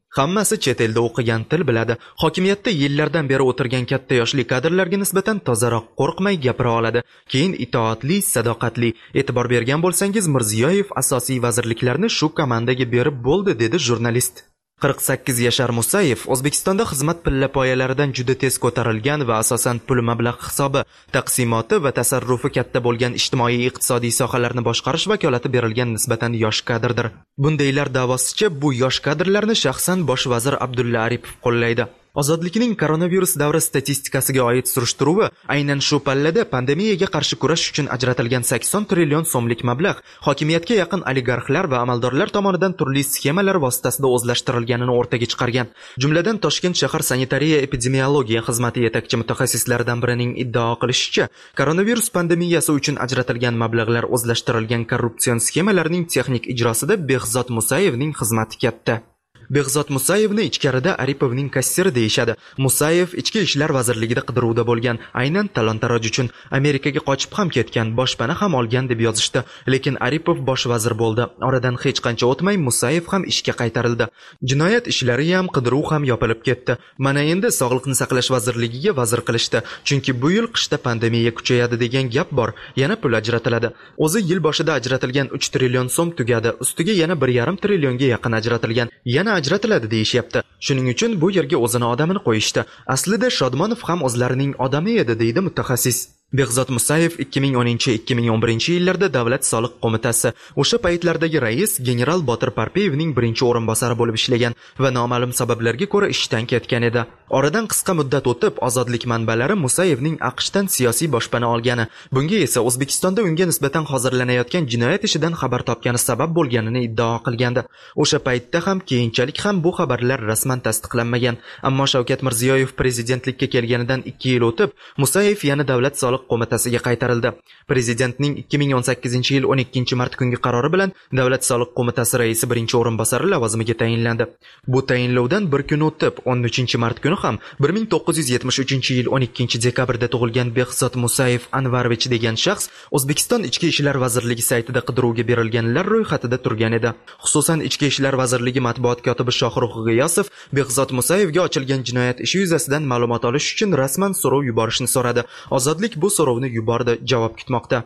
Hammasi chet elda o'qigan, til biladi. Hokimiyatda yillardan beri o'tirgan katta yoshli kadrlarga nisbatan tozaroq qo'rqmay gapira oladi. Keyin itoatli, sadoqatli. E'tibor bergan bo'lsangiz, Mirziyoyev asosiy vazirliklarni shu komandaga berib bo'ldi, dedi jurnalist. qirq sakkiz yashar Musayev O'zbekistonda xizmat pillapoyalaridan juda tez ko'tarilgan va asosan pul mablag' hisobi, taqsimoti va tasarrufi katta bo'lgan ijtimoiy iqtisodiy sohalarni boshqarish vakolati berilgan nisbatan yosh kadrdir. Bundaylar davosicha bu yosh kadrlarni shaxsan bosh vazir Abdulla Aripov qo'llaydi. Ozodlikning koronavirus davri statistikasiga oid surishtiruvi aynan shu pallada pandemiyaga qarshi kurash uchun ajratilgan sakson trillion so'mlik mablag' hokimiyatga yaqin oligarxlar va amaldorlar tomonidan turli sxemalar vositasida o'zlashtirilganini o'rtaga chiqargan. Jumladan Toshkent shahar sanitariya epidemiologiya xizmati yetakchi mutaxassislaridan birining iddao qilishicha, koronavirus pandemiyasi uchun ajratilgan mablag'lar o'zlashtirilgan korrupsion sxemalarning texnik ijrosida Behzod Musayevning xizmati katta. Behzod Musayevni ichkarida Aripovning kassiri deyishadi. Musayev Ichki ishlar vazirligida qidiruvda bo'lgan, aynan talon-taroj uchun Amerikaga qochib ham ketgan, boshpana ham olgan deb yozishdi. Lekin Aripov bosh vazir bo'ldi. Oradan hech qancha o'tmay Musayev ham ishga qaytarildi. Jinoyat ishlari ham, qidiruv ham yopilib ketdi. Mana endi Sog'liqni saqlash vazirligiga vazir qilishdi. Chunki bu yil qishda pandemiya kuchayadi degan gap bor. Yana pul ajratiladi. O'zi yil boshida ajratilgan uch trillion so'm tugadi. Ustiga yana bir yarim trillionga yaqin ajratilgan. Yana ajratiladi deyishyapti. Shuning uchun bu yerga o'zini odamini qo'yishdi. Aslida Shodmonov ham o'zlarining odami edi, deydi mutaxassis. Behzod Musayev ikki ming o'ninchi ikki ming o'n birinchi yillarda Davlat soliq qo'mitasi, o'sha paytlardagi rais general Botir Parpiyevning birinchi o'rinbosari bo'lib ishlagan va noma'lum sabablarga ko'ra ishdan ketgan edi. Oradan qisqa muddat o'tib, Ozodlik manbalari Musayevning AQShdan siyosiy boshpana olgani, bunga esa O'zbekistonda unga nisbatan hozirlanayotgan jinoyat ishidan xabar topgani sabab bo'lganini iddao qilgandi. O'sha paytda ham, keyinchalik ham bu xabarlar rasman tasdiqlanmagan. Ammo Shavkat Mirziyoyev prezidentlikka kelganidan ikki yil o'tib, Musayev yana Davlat soliq qo'mitasiga qaytarildi. Prezidentning ikki ming o'n sakkizinchi yil o'n ikkinchi mart kungi qarori bilan Davlat soliq qo'mitasi raisi birinchi o'rinbosari lavozimiga tayinlandi. Bu tayinlovdan bir kun o'tib, o'n uchinchi mart kuni ham bir ming to'qqiz yuz yetmish uchinchi yil o'n ikkinchi dekabrda tug'ilgan Behzod Musayev Anvarovich degan shaxs O'zbekiston Ichki ishlar vazirligi saytida qidiruvga berilganlar ro'yxatida turgan edi. Xususan Ichki ishlar vazirligi matbuot kotibi Shohruh G'iyosov Behzod Musayevga ochilgan jinoyat ishi yuzasidan ma'lumot olish uchun rasman so'rov yuborishni so'radi. Ozodlik bu so'rovni yubordi, javob kutmoqda.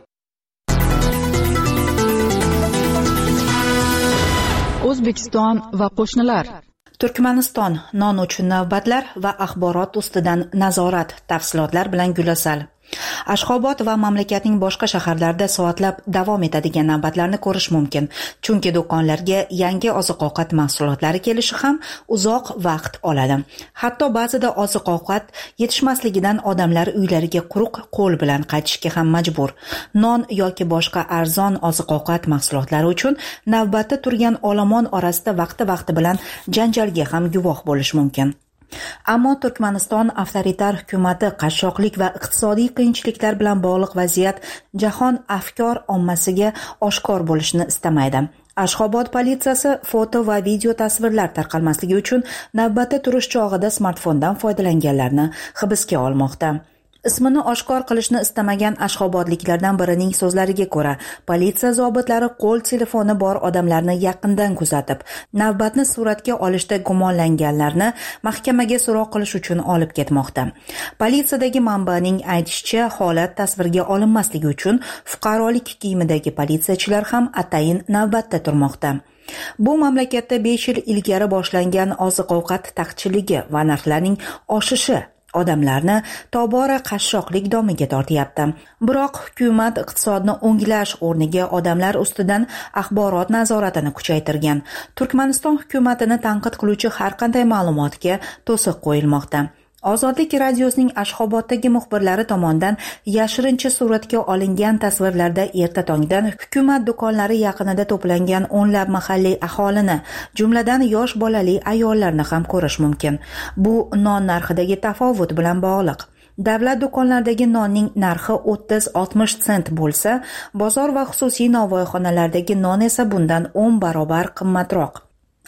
O'zbekiston va qo'shnilar. Turkmaniston non uchun navbatlar va axborot ustidan nazorat. Tafsilotlar bilan Gulasal. Ashxobod va mamlakatning boshqa shaharlarida soatlab davom etadigan navbatlarni ko'rish mumkin. Chunki do'konlarga yangi oziq-ovqat mahsulotlari kelishi ham uzoq vaqt oladi. Hatto ba'zida oziq-ovqat yetishmasligidan odamlar uylariga quruq qo'l bilan qaytishga ham majbur. Non yoki boshqa arzon oziq-ovqat mahsulotlari uchun navbatda turgan olomon orasida vaqti-vaqti bilan janjalga ham guvoh bo'lish mumkin. Ammo Turkmaniston avtoritar hukumati qashshoqlik va iqtisodiy qiyinchiliklar bilan bog'liq vaziyat jahon afkor ommasiga oshkor bo'lishni istamaydi. Ashxobod politsiyasi foto va video tasvirlar tarqalmasligi uchun navbatda turish chog'ida smartfondan foydalanganlarni hibsga olmoqda. Ismini oshkor qilishni istamagan ashxobodliklardan birining so'zlariga ko'ra, politsiya zobitlari qo'l telefoni bor odamlarni yaqindan kuzatib, navbatni suratga olishda gumonlanganlarni mahkamaga so'roq qilish uchun olib ketmoqda. Politsiyadagi manbaning aytishicha, holat tasvirga olinmasligi uchun fuqarolik kiyimidagi politsiyachilar ham atayin navbatda turmoqda. Bu mamlakatda besh yil ilgari boshlangan oziq-ovqat taqchilligi va narxlarning oshishi odamlarni tobora qashshoqlik domiga tortyapti. Biroq hukumat iqtisodni o'nglash o'rniga odamlar ustidan axborot nazoratini kuchaytirgan. Turkmaniston hukumatini tanqid qiluvchi har qanday ma'lumotga to'siq qo'yilmoqda. Ozodlik radiosining Ashxoboddagi muxbirlari tomonidan yashirincha suratga olingan tasvirlarda erta tongdan hukumat do'konlari yaqinida to'plangan o'nlab mahalliy aholini, jumladan yosh bolali ayollarni ham ko'rish mumkin. Bu non narxidagi tafovut bilan bog'liq. Davlat do'konlaridagi nonning narxi o'ttiz oltmish sent bo'lsa, bozor va xususiy novvoyxonalardagi non esa bundan o'n barobar qimmatroq.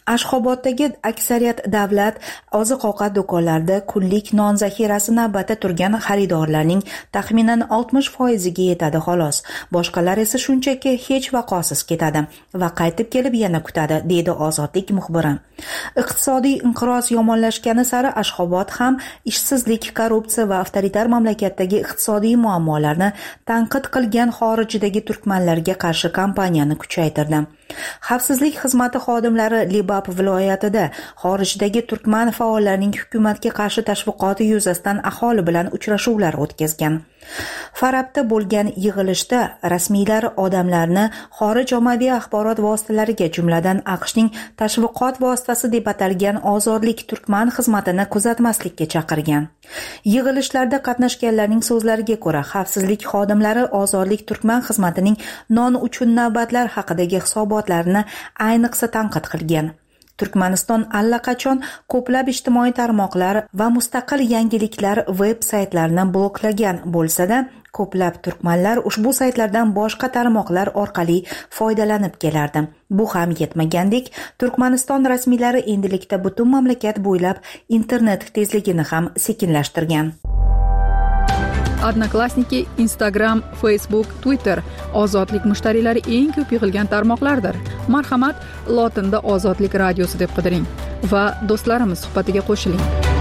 Ashxoboddagi aksariyat davlat oziq-ovqat do'konlarida kunlik non zaxirasi navbatda turgan xaridorlarning taxminan oltmish foiziga yetadi xolos. Boshqalar esa shunchaki hech vaqosiz ketadi va qaytib kelib yana kutadi, deydi Ozodlik muxbiri. Iqtisodiy inqiroz yomonlashgani sari Ashxobod ham ishsizlik, korrupsiya va avtoritar mamlakatdagi iqtisodiy muammolarni tanqid qilgan xorijdagi turkmanlarga qarshi kampaniyani kuchaytirdi. Xavfsizlik xizmati xodimlari Libab viloyatida xorijdagi turkman faollarining hukumatga qarshi tashviqoti yuzasidan aholi bilan uchrashuvlar o'tkazgan. Farabda bo'lgan yig'ilishda rasmiylar odamlarni xorij ommaviy axborot vositalariga, jumladan AQShning tashviqot vositasi deb atalgan ozodlik turkman xizmatini kuzatmaslikka chaqirgan. Yig'ilishlarda qatnashganlarning so'zlariga ko'ra, xavfsizlik xodimlari ozodlik turkman xizmatining non uchun navbatlar haqidagi hisobotlarini ayniqsa tanqid qilgan. Turkmaniston allaqachon ko'plab ijtimoiy tarmoqlar va mustaqil yangiliklar veb-saytlarini bloklagan bo'lsa-da, ko'plab turkmanlar ushbu saytlardan boshqa tarmoqlar orqali foydalanib kelardi. Bu ham yetmagandek, Turkmaniston rasmiylari endilikda butun mamlakat bo'ylab internet tezligini ham sekinlashtirgan. Odnoklassniki, Instagram, Facebook, Twitter ozodlik mushtariylari eng ko'p yig'ilgan tarmoqlardir. Marhamat, lotinda Ozodlik radiosi deb qidiring va do'stlarimiz suhbatiga qo'shiling.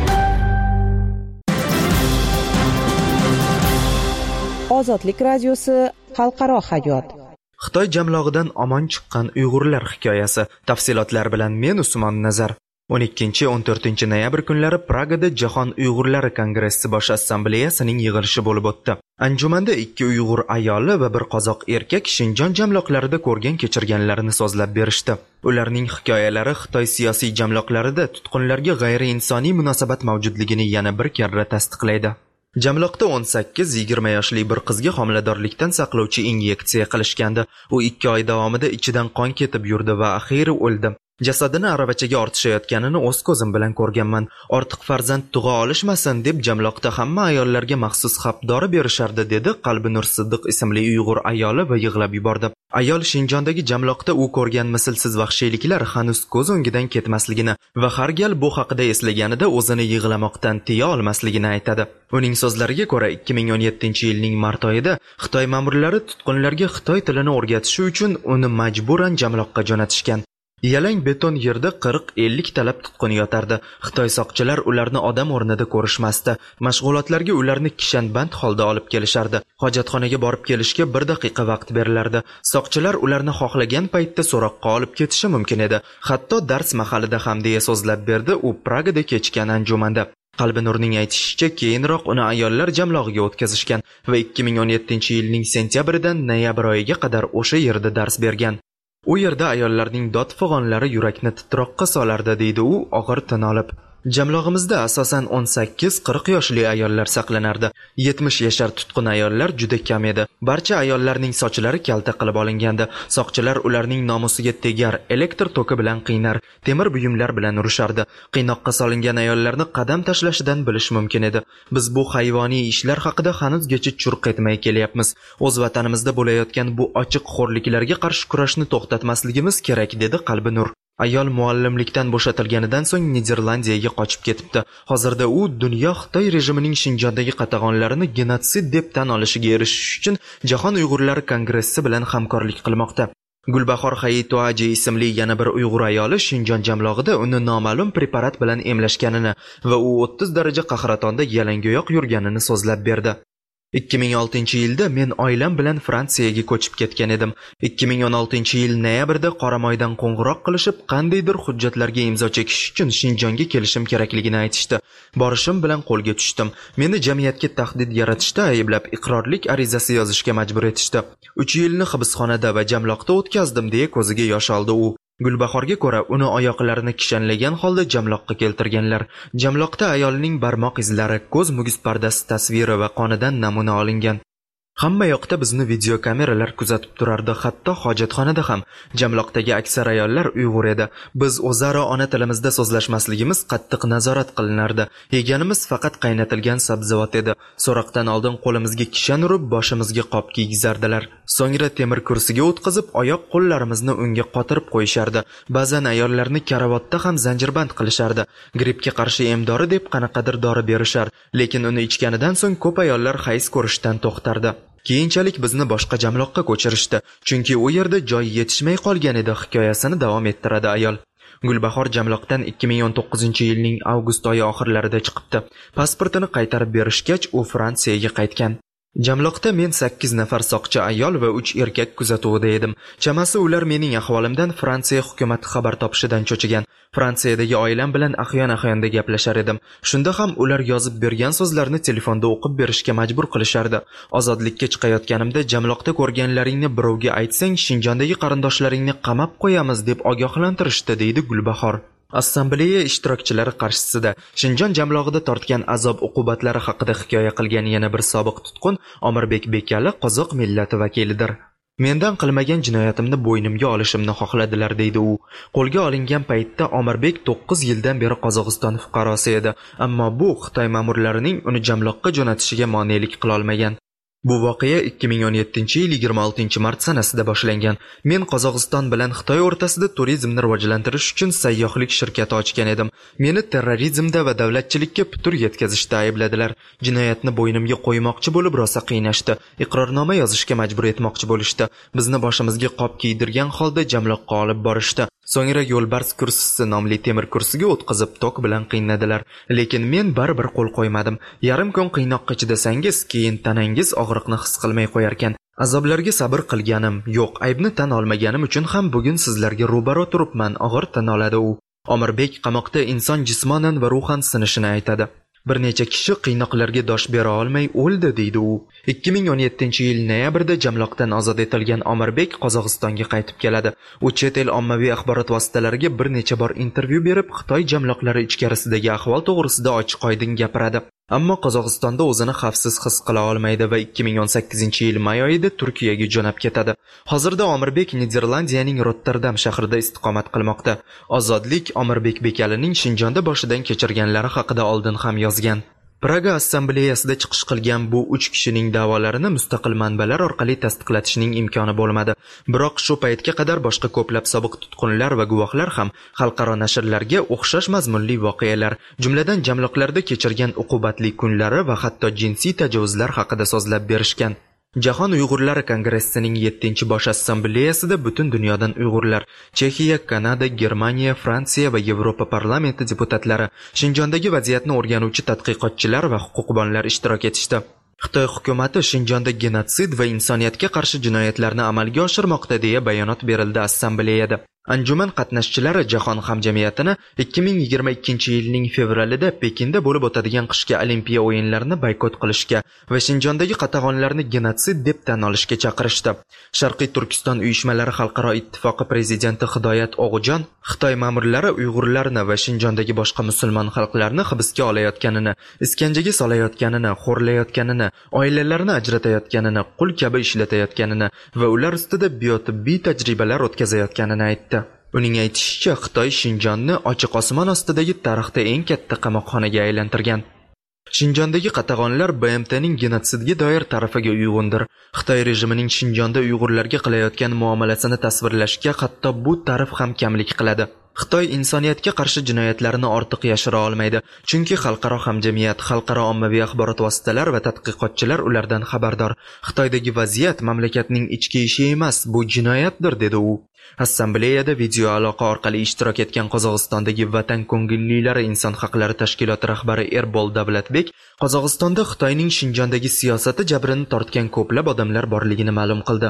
Ozodlik radiosi xalqaro hayot. Xitoy jamlog'idan omon chiqqan Uyg'urlar hikoyasi. Tafsilotlar bilan men Usmon Nazar. o'n ikkinchi o'n to'rtinchi noyabr kunlari Pragada Jahon Uyg'urlari kongressi bosh assambleyasining yig'ilishi bo'lib o'tdi. Anjumanda ikki Uyg'ur ayoli va bir qozoq erkak Shinjon jamloqlarida ko'rgan kechirganlarini so'zlab berishdi. Ularning hikoyalari Xitoy siyosiy jamloqlarida tutqunlarga g'ayriinsoniy munosabat mavjudligini yana bir karra tasdiqlaydi. Jamloqda o'n sakkiz yigirma yoshli bir qizga homiladorlikdan saqlovchi inyeksiya qilishgandi. U ikki oy davomida ichidan qon ketib yurdi va axiyri o'ldi. Jasadini aravachaga ortishayotganini o'z ko'zim bilan ko'rganman. Ortiq farzand tug'a olishmasin deb jamloqda hamma ayollarga maxsus xapdori berishardi, dedi Qalbinur Siddiq ismli Uyg'ur ayoli va yig'lab yubordi. Ayol Shinjondagi jamloqda u ko'rgan mislsiz vahshiyliklar hanuz ko'z o'ngidan ketmasligini va har gal bu haqida eslaganida o'zini yig'lamoqdan tiya olmasligini aytadi. Uning so'zlariga ko'ra, ikki ming o'n yettinchi yilning mart oyida Xitoy ma'murlari tutqunlarga Xitoy tilini o'rgatish uchun uni majburan jamloqqa jo'natishgan. Yalang beton yerda qirq ellik talab tutqun yotardi. Xitoy soqchilar ularni odam o'rnida ko'rishmasdi. Mashg'ulotlarga ularni kishanband holda olib kelishardi. Hojatxonaga borib kelishga bir daqiqa vaqt berilardi. Soqchilar ularni xohlagan paytda so'roqqa olib ketishi mumkin edi. Hatto dars mahalida ham, deya so'zlab berdi u Pragada kechgan anjumanda. Qalbinurning aytishicha, keyinroq uni ayollar jamlog'iga o'tkazishgan va ikki ming o'n yettinchi yilning sentyabridan noyabr oyiga qadar o'sha yerda dars bergan. U yerda ayollarning dod-fig'onlari yurakni titroqqa solardi, deydi u og'ir tin olib. Jamlog'imizda asosan o'n sakkiz qirq yoshli ayollar saqlanardi. yetmish yashar tutqun ayollar juda kam edi. Barcha ayollarning sochlari kalta qilib olingandi. Soqchilar ularning nomusiga tegar, elektr toki bilan qiynar, temir buyumlar bilan urushardi. Qiynoqqa solingan ayollarni qadam tashlashidan bilish mumkin edi. Biz bu hayvoniy ishlar haqida hanuzgacha churq etmay kelyapmiz. O'z vatanimizda bo'layotgan bu ochiq xo'rliklarga qarshi kurashni to'xtatmasligimiz kerak, dedi Qalbinur. Ayol muallimlikdan bo'shatilganidan so'ng Niderlandiyaga qochib ketibdi. Hozirda u dunyo Xitoy rejimining Shinjondagi qatag'onlarini genotsid deb tan olishiga erishish uchun Jahon Uyg'urlari kongressi bilan hamkorlik qilmoqda. Gulbahor Hayituaji ismli yana bir Uyg'ur ayoli Shinjon jamlog'ida uni noma'lum preparat bilan emlashganini va u o'ttiz daraja qahratonda yalangoyoq yurganini so'zlab berdi. ikki ming oltinchi yilda men oilam bilan Fransiyaga ko'chib ketgan edim. ikki ming o'n oltinchi yil noyabrda Qoramoydan qo'ng'iroq qilishib, qandaydir hujjatlarga imzo chekish uchun Shinjonga kelishim kerakligini aytishdi. Borishim bilan qo'lga tushdim. Meni jamiyatga tahdid yaratishda ayblab iqrorlik arizasi yozishga majbur etishdi. uch yilni hibsxonada va jamloqda o'tkazdim, deya ko'ziga yosh oldi u. Gulbahorga ko'ra, uni oyoqlarini kishanlagan holda jamloqqa keltirganlar. Jamloqda ayolning barmoq izlari, ko'z muguz pardasi tasviri va qonidan namuna olingan. Hamma yoqda bizni video kameralar kuzatib turardi, hatto hojatxonada ham. Jamloqdagi aksar ayollar Uyg'ur edi. Biz o'zaro ona tilimizda so'zlashmasligimiz qattiq nazorat qilinardi. Yeganimiz faqat qaynatilgan sabzavot edi. So'roqdan oldin qo'limizga kishan urib, boshimizga qop kiygizardilar. So'ngra temir kursiga o'tkazib, oyoq qo'llarimizni unga qotirib qo'yishardi. Ba'zan ayollarni karavotda ham zanjirband qilishardi. Grippga qarshi emdori deb qanaqadir dori berishar, lekin uni ichganidan so'ng ko'p ayollar hayz ko'rishdan to'xtardi. Keyinchalik bizni boshqa jamloqqa ko'chirishdi, chunki u yerda joy yetishmay qolgan edi, hikoyasini davom ettiradi ayol. Gulbahor jamloqdan ikki ming o'n to'qqizinchi yilning avgust oyi oxirlarida chiqibdi. Pasportini qaytarib berishgach, u Fransiyaga qaytgan. Jamloqda men sakkiz nafar soqchi ayol va uch erkak kuzatuvida edim. Chamasi ular mening ahvolimdan Fransiya hukumati xabar topishidan cho'chigan. Fransiyadagi oilam bilan ahyon-ahyonda gaplashar edim. Shunda ham ular yozib bergan so'zlarni telefonda o'qib berishga majbur qilishardi. Ozodlikka chiqayotganimda jamloqda ko'rganlaringni birovga aytsang, Shinjondagi qarindoshlaringni qamab qo'yamiz deb ogohlantirishdi, deydi Gulbahor. Assambleya ishtirokchilari qarshisida Shinjon jamlog'ida tortgan azob-uqubatlari haqida hikoya qilgan yana bir sobiq tutqun Omirbek Bekali qozoq millati vakilidir. Mendan qilmagan jinoyatimni bo'ynimga olishimni xohladilar, deydi u. Qo'lga olingan paytda Omirbek to'qqiz yildan beri Qozog'iston fuqarosi edi, ammo bu Xitoy ma'murlarining uni jamloqqa jo'natishiga monelik qila olmagan. Bu voqea ikki ming o'n yettinchi yil yigirma oltinchi mart sanasida boshlangan. Men Qozog'iston bilan Xitoy o'rtasida turizmni rivojlantirish uchun sayyohlik shirkati ochgan edim. Meni terrorizmda va davlatchilikka putur yetkazishda aybladilar. Jinoyatni bo'ynimga qo'ymoqchi bo'lib rosa qiynashdi. Iqrornoma yozishga majbur etmoqchi bo'lishdi. Bizni boshimizga qop kiydirgan holda jamloqqa olib borishdi. So'ngra yo'lbars kursisi nomli temir kursiga o'tkazib tok bilan qiynadilar. Lekin men baribir qo'l qo'ymadim. Yarim kun qiynoqqa chidasangiz, keyin tanangiz og'riqni his qilmay qo'yarkan. Azoblarga sabr qilganim yo'q, aybni tan olmaganim uchun ham bugun sizlarga ro'baro turibman, og'ir tan oladi u. Omirbek qamoqda inson jismonan va ruhan sinishini aytadi. Bir necha kishi qiynoqlarga dosh bera olmay o'ldi, deydi u. ikki ming o'n yettinchi yil noyabrda jamloqdan ozod etilgan Omirbek Qozog'istonga qaytib keladi. U chet el ommaviy axborot vositalariga bir necha bor intervyu berib, Xitoy jamloqlari ichkarisidagi ahvol to'g'risida ochiq-oydin gapiradi. Ammo Qozog'istonda o'zini xavfsiz his qila olmaydi va ikki ming o'n sakkizinchi yil may oyida Turkiyaga jo'nab ketadi. Hozirda Omirbek Niderlandiyaning Rotterdam shahrida istiqomat qilmoqda. Ozodlik Omirbek Bekalining Shinjonda boshidan kechirganlari haqida oldin ham yozgan. Praga assambleyasida chiqish qilgan bu uch kishining da'volarini mustaqil manbalar orqali tasdiqlatishning imkoni bo'lmadi. Biroq shu paytga qadar boshqa ko'plab sobiq tutqunlar va guvohlar ham xalqaro nashrlarga o'xshash mazmunli voqealar, jumladan jamloqlarda kechirgan uqubatli kunlari va hatto jinsiy tajovuzlar haqida so'zlab berishgan. Jahon Uyg'urlari kongressining yettinchi bosh assambleyasida butun dunyodan Uyg'urlar, Chexiya, Kanada, Germaniya, Fransiya va Yevropa parlamenti deputatlari, Shinjondagi vaziyatni o'rganuvchi tadqiqotchilar va huquqbonlar ishtirok etishdi. Xitoy hukumati Shinjonda genotsid va insoniyatga qarshi jinoyatlarni amalga oshirmoqda deya bayonot berildi assambleyada. Anjuman qatnashchilari jahon hamjamiyatini ikki ming yigirma ikkinchi yilning fevralida Pekinda bo'lib o'tadigan qishki Olimpiya o'yinlarini boykot qilishga va Shinjondagi qatag'onlarni genotsid deb tan olishga chaqirishdi. Sharqiy Turkiston uyushmalari xalqaro ittifoqi prezidenti Hidoyat Og'ujon Xitoy ma'murlari Uyg'urlarni va Shinjondagi boshqa musulmon xalqlarni hibsga olayotganini, iskanjaga solayotganini, xo'rlayotganini, oilalarni ajratayotganini, qul kabi ishlatayotganini va ular ustida biotibbiy tajribalar o'tkazayotganini aytdi. Uning aytishicha, Xitoy Shinjonni ochiq osmon ostidagi tarixda eng katta qamoqxonaga aylantirgan. Shinjondagi qatag'onlar B M T'ning genotsidga doir tarafiga uyg'undir. Xitoy rejimining Shinjonda Uyg'urlarga qilayotgan muomalasini tasvirlashga hatto bu tarif ham kamlik qiladi. Xitoy insoniyatga qarshi jinoyatlarini ortiq yashira olmaydi, chunki xalqaro hamjamiyat, xalqaro ommaviy axborot vositalari va tadqiqotchilar ulardan xabardor. Xitoydagi vaziyat mamlakatning ichki ishi emas, bu jinoyatdir, dedi u. Assambleyada video aloqa orqali ishtirok etgan Qozog'istondagi Vatan ko'ngillilari inson haqlari tashkiloti rahbari Erbol Davlatbek Qozog'istonda Xitoyning Shinjondagi siyosati jabrini tortgan ko'plab odamlar borligini ma'lum qildi.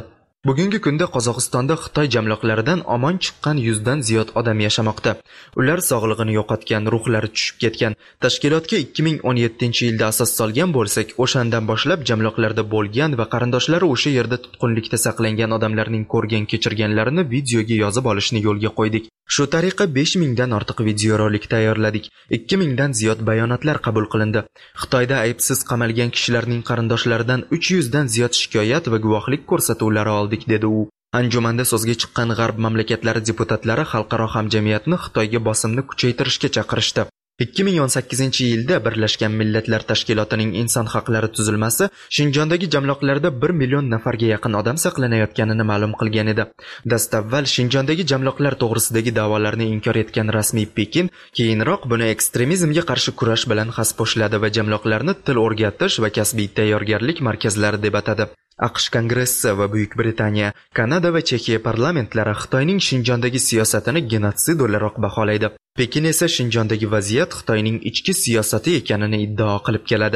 Bugungi kunda Qozog'istonda Xitoy jamloqlaridan omon chiqqan yuzdan ziyod odam yashamoqda. Ular sog'lig'ini yo'qotgan, ruhlari tushib ketgan. Tashkilotga ikki ming o'n yettinchi yilda asos solgan bo'lsak, o'shandan boshlab jamloqlarda bo'lgan va qarindoshlari o'sha yerda tutqunlikda saqlangan odamlarning ko'rgan kechirganlarini videoga yozib olishni yo'lga qo'ydik. Shu tariqa besh mingdan ortiq videorolik tayyorladik. ikki mingdan ziyod bayonotlar qabul qilindi. Xitoyda aybsiz qamalgan kishilarning qarindoshlaridan uch yuzdan ziyod shikoyat va guvohlik ko'rsatuvlari oldik, dedi u. Anjumanda so'zga chiqqan g'arb mamlakatlari deputatlari xalqaro hamjamiyatni Xitoyga bosimni kuchaytirishga chaqirishdi. ikki ming o'n sakkizinchi yilda Birlashgan Millatlar Tashkilotining inson haqlari tuzilmasi Shinjondagi jamloqlarda bir million nafarga yaqin odam saqlanayotganini ma'lum qilgan edi. Dastavval Shinjondagi jamloqlar to'g'risidagi da'volarni inkor etgan rasmiy Pekin keyinroq buni ekstremizmga qarshi kurash bilan xaspo'shladi va jamloqlarni til o'rgatish va kasbiy tayyorgarlik markazlari deb atadi. AQSh Kongressi va Buyuk Britaniya, Kanada va Chexiya parlamentlari Xitoyning Shinjondagi siyosatini genotsid o'laroq baholaydi. Pekin esa Shinjondagi vaziyat Xitoyning ichki siyosati ekanini iddao qilib keladi.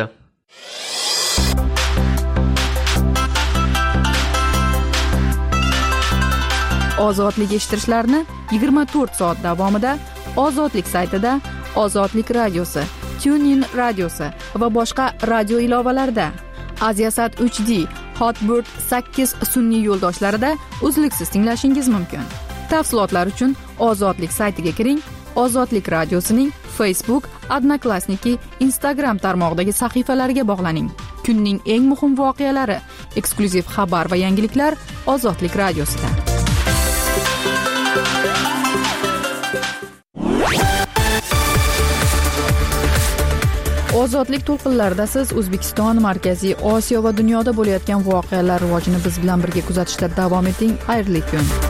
Ozodlik eshittirishlarni yigirma to'rt soat davomida Ozodlik saytida, Ozodlik radiosi, TuneIn radiosi va boshqa radio ilovalarida, Aziasat uch D, Hotbird sakkiz sun'iy yo'ldoshlarida uzluksiz tinglashingiz mumkin. Tafsilotlar uchun Ozodlik saytiga kiring. Ozodlik radiosining Facebook, Odnoklassniki, Instagram tarmog'idagi sahifalariga bog'laning. Kunning eng muhim voqealari, eksklyuziv xabar va yangiliklar Ozodlik radiosida. Ozodlik to'lqinlarida siz O'zbekiston, Markaziy Osiyo va dunyoda bo'layotgan voqealar rivojini biz bilan birga kuzatishda davom eting. Xayrli kun.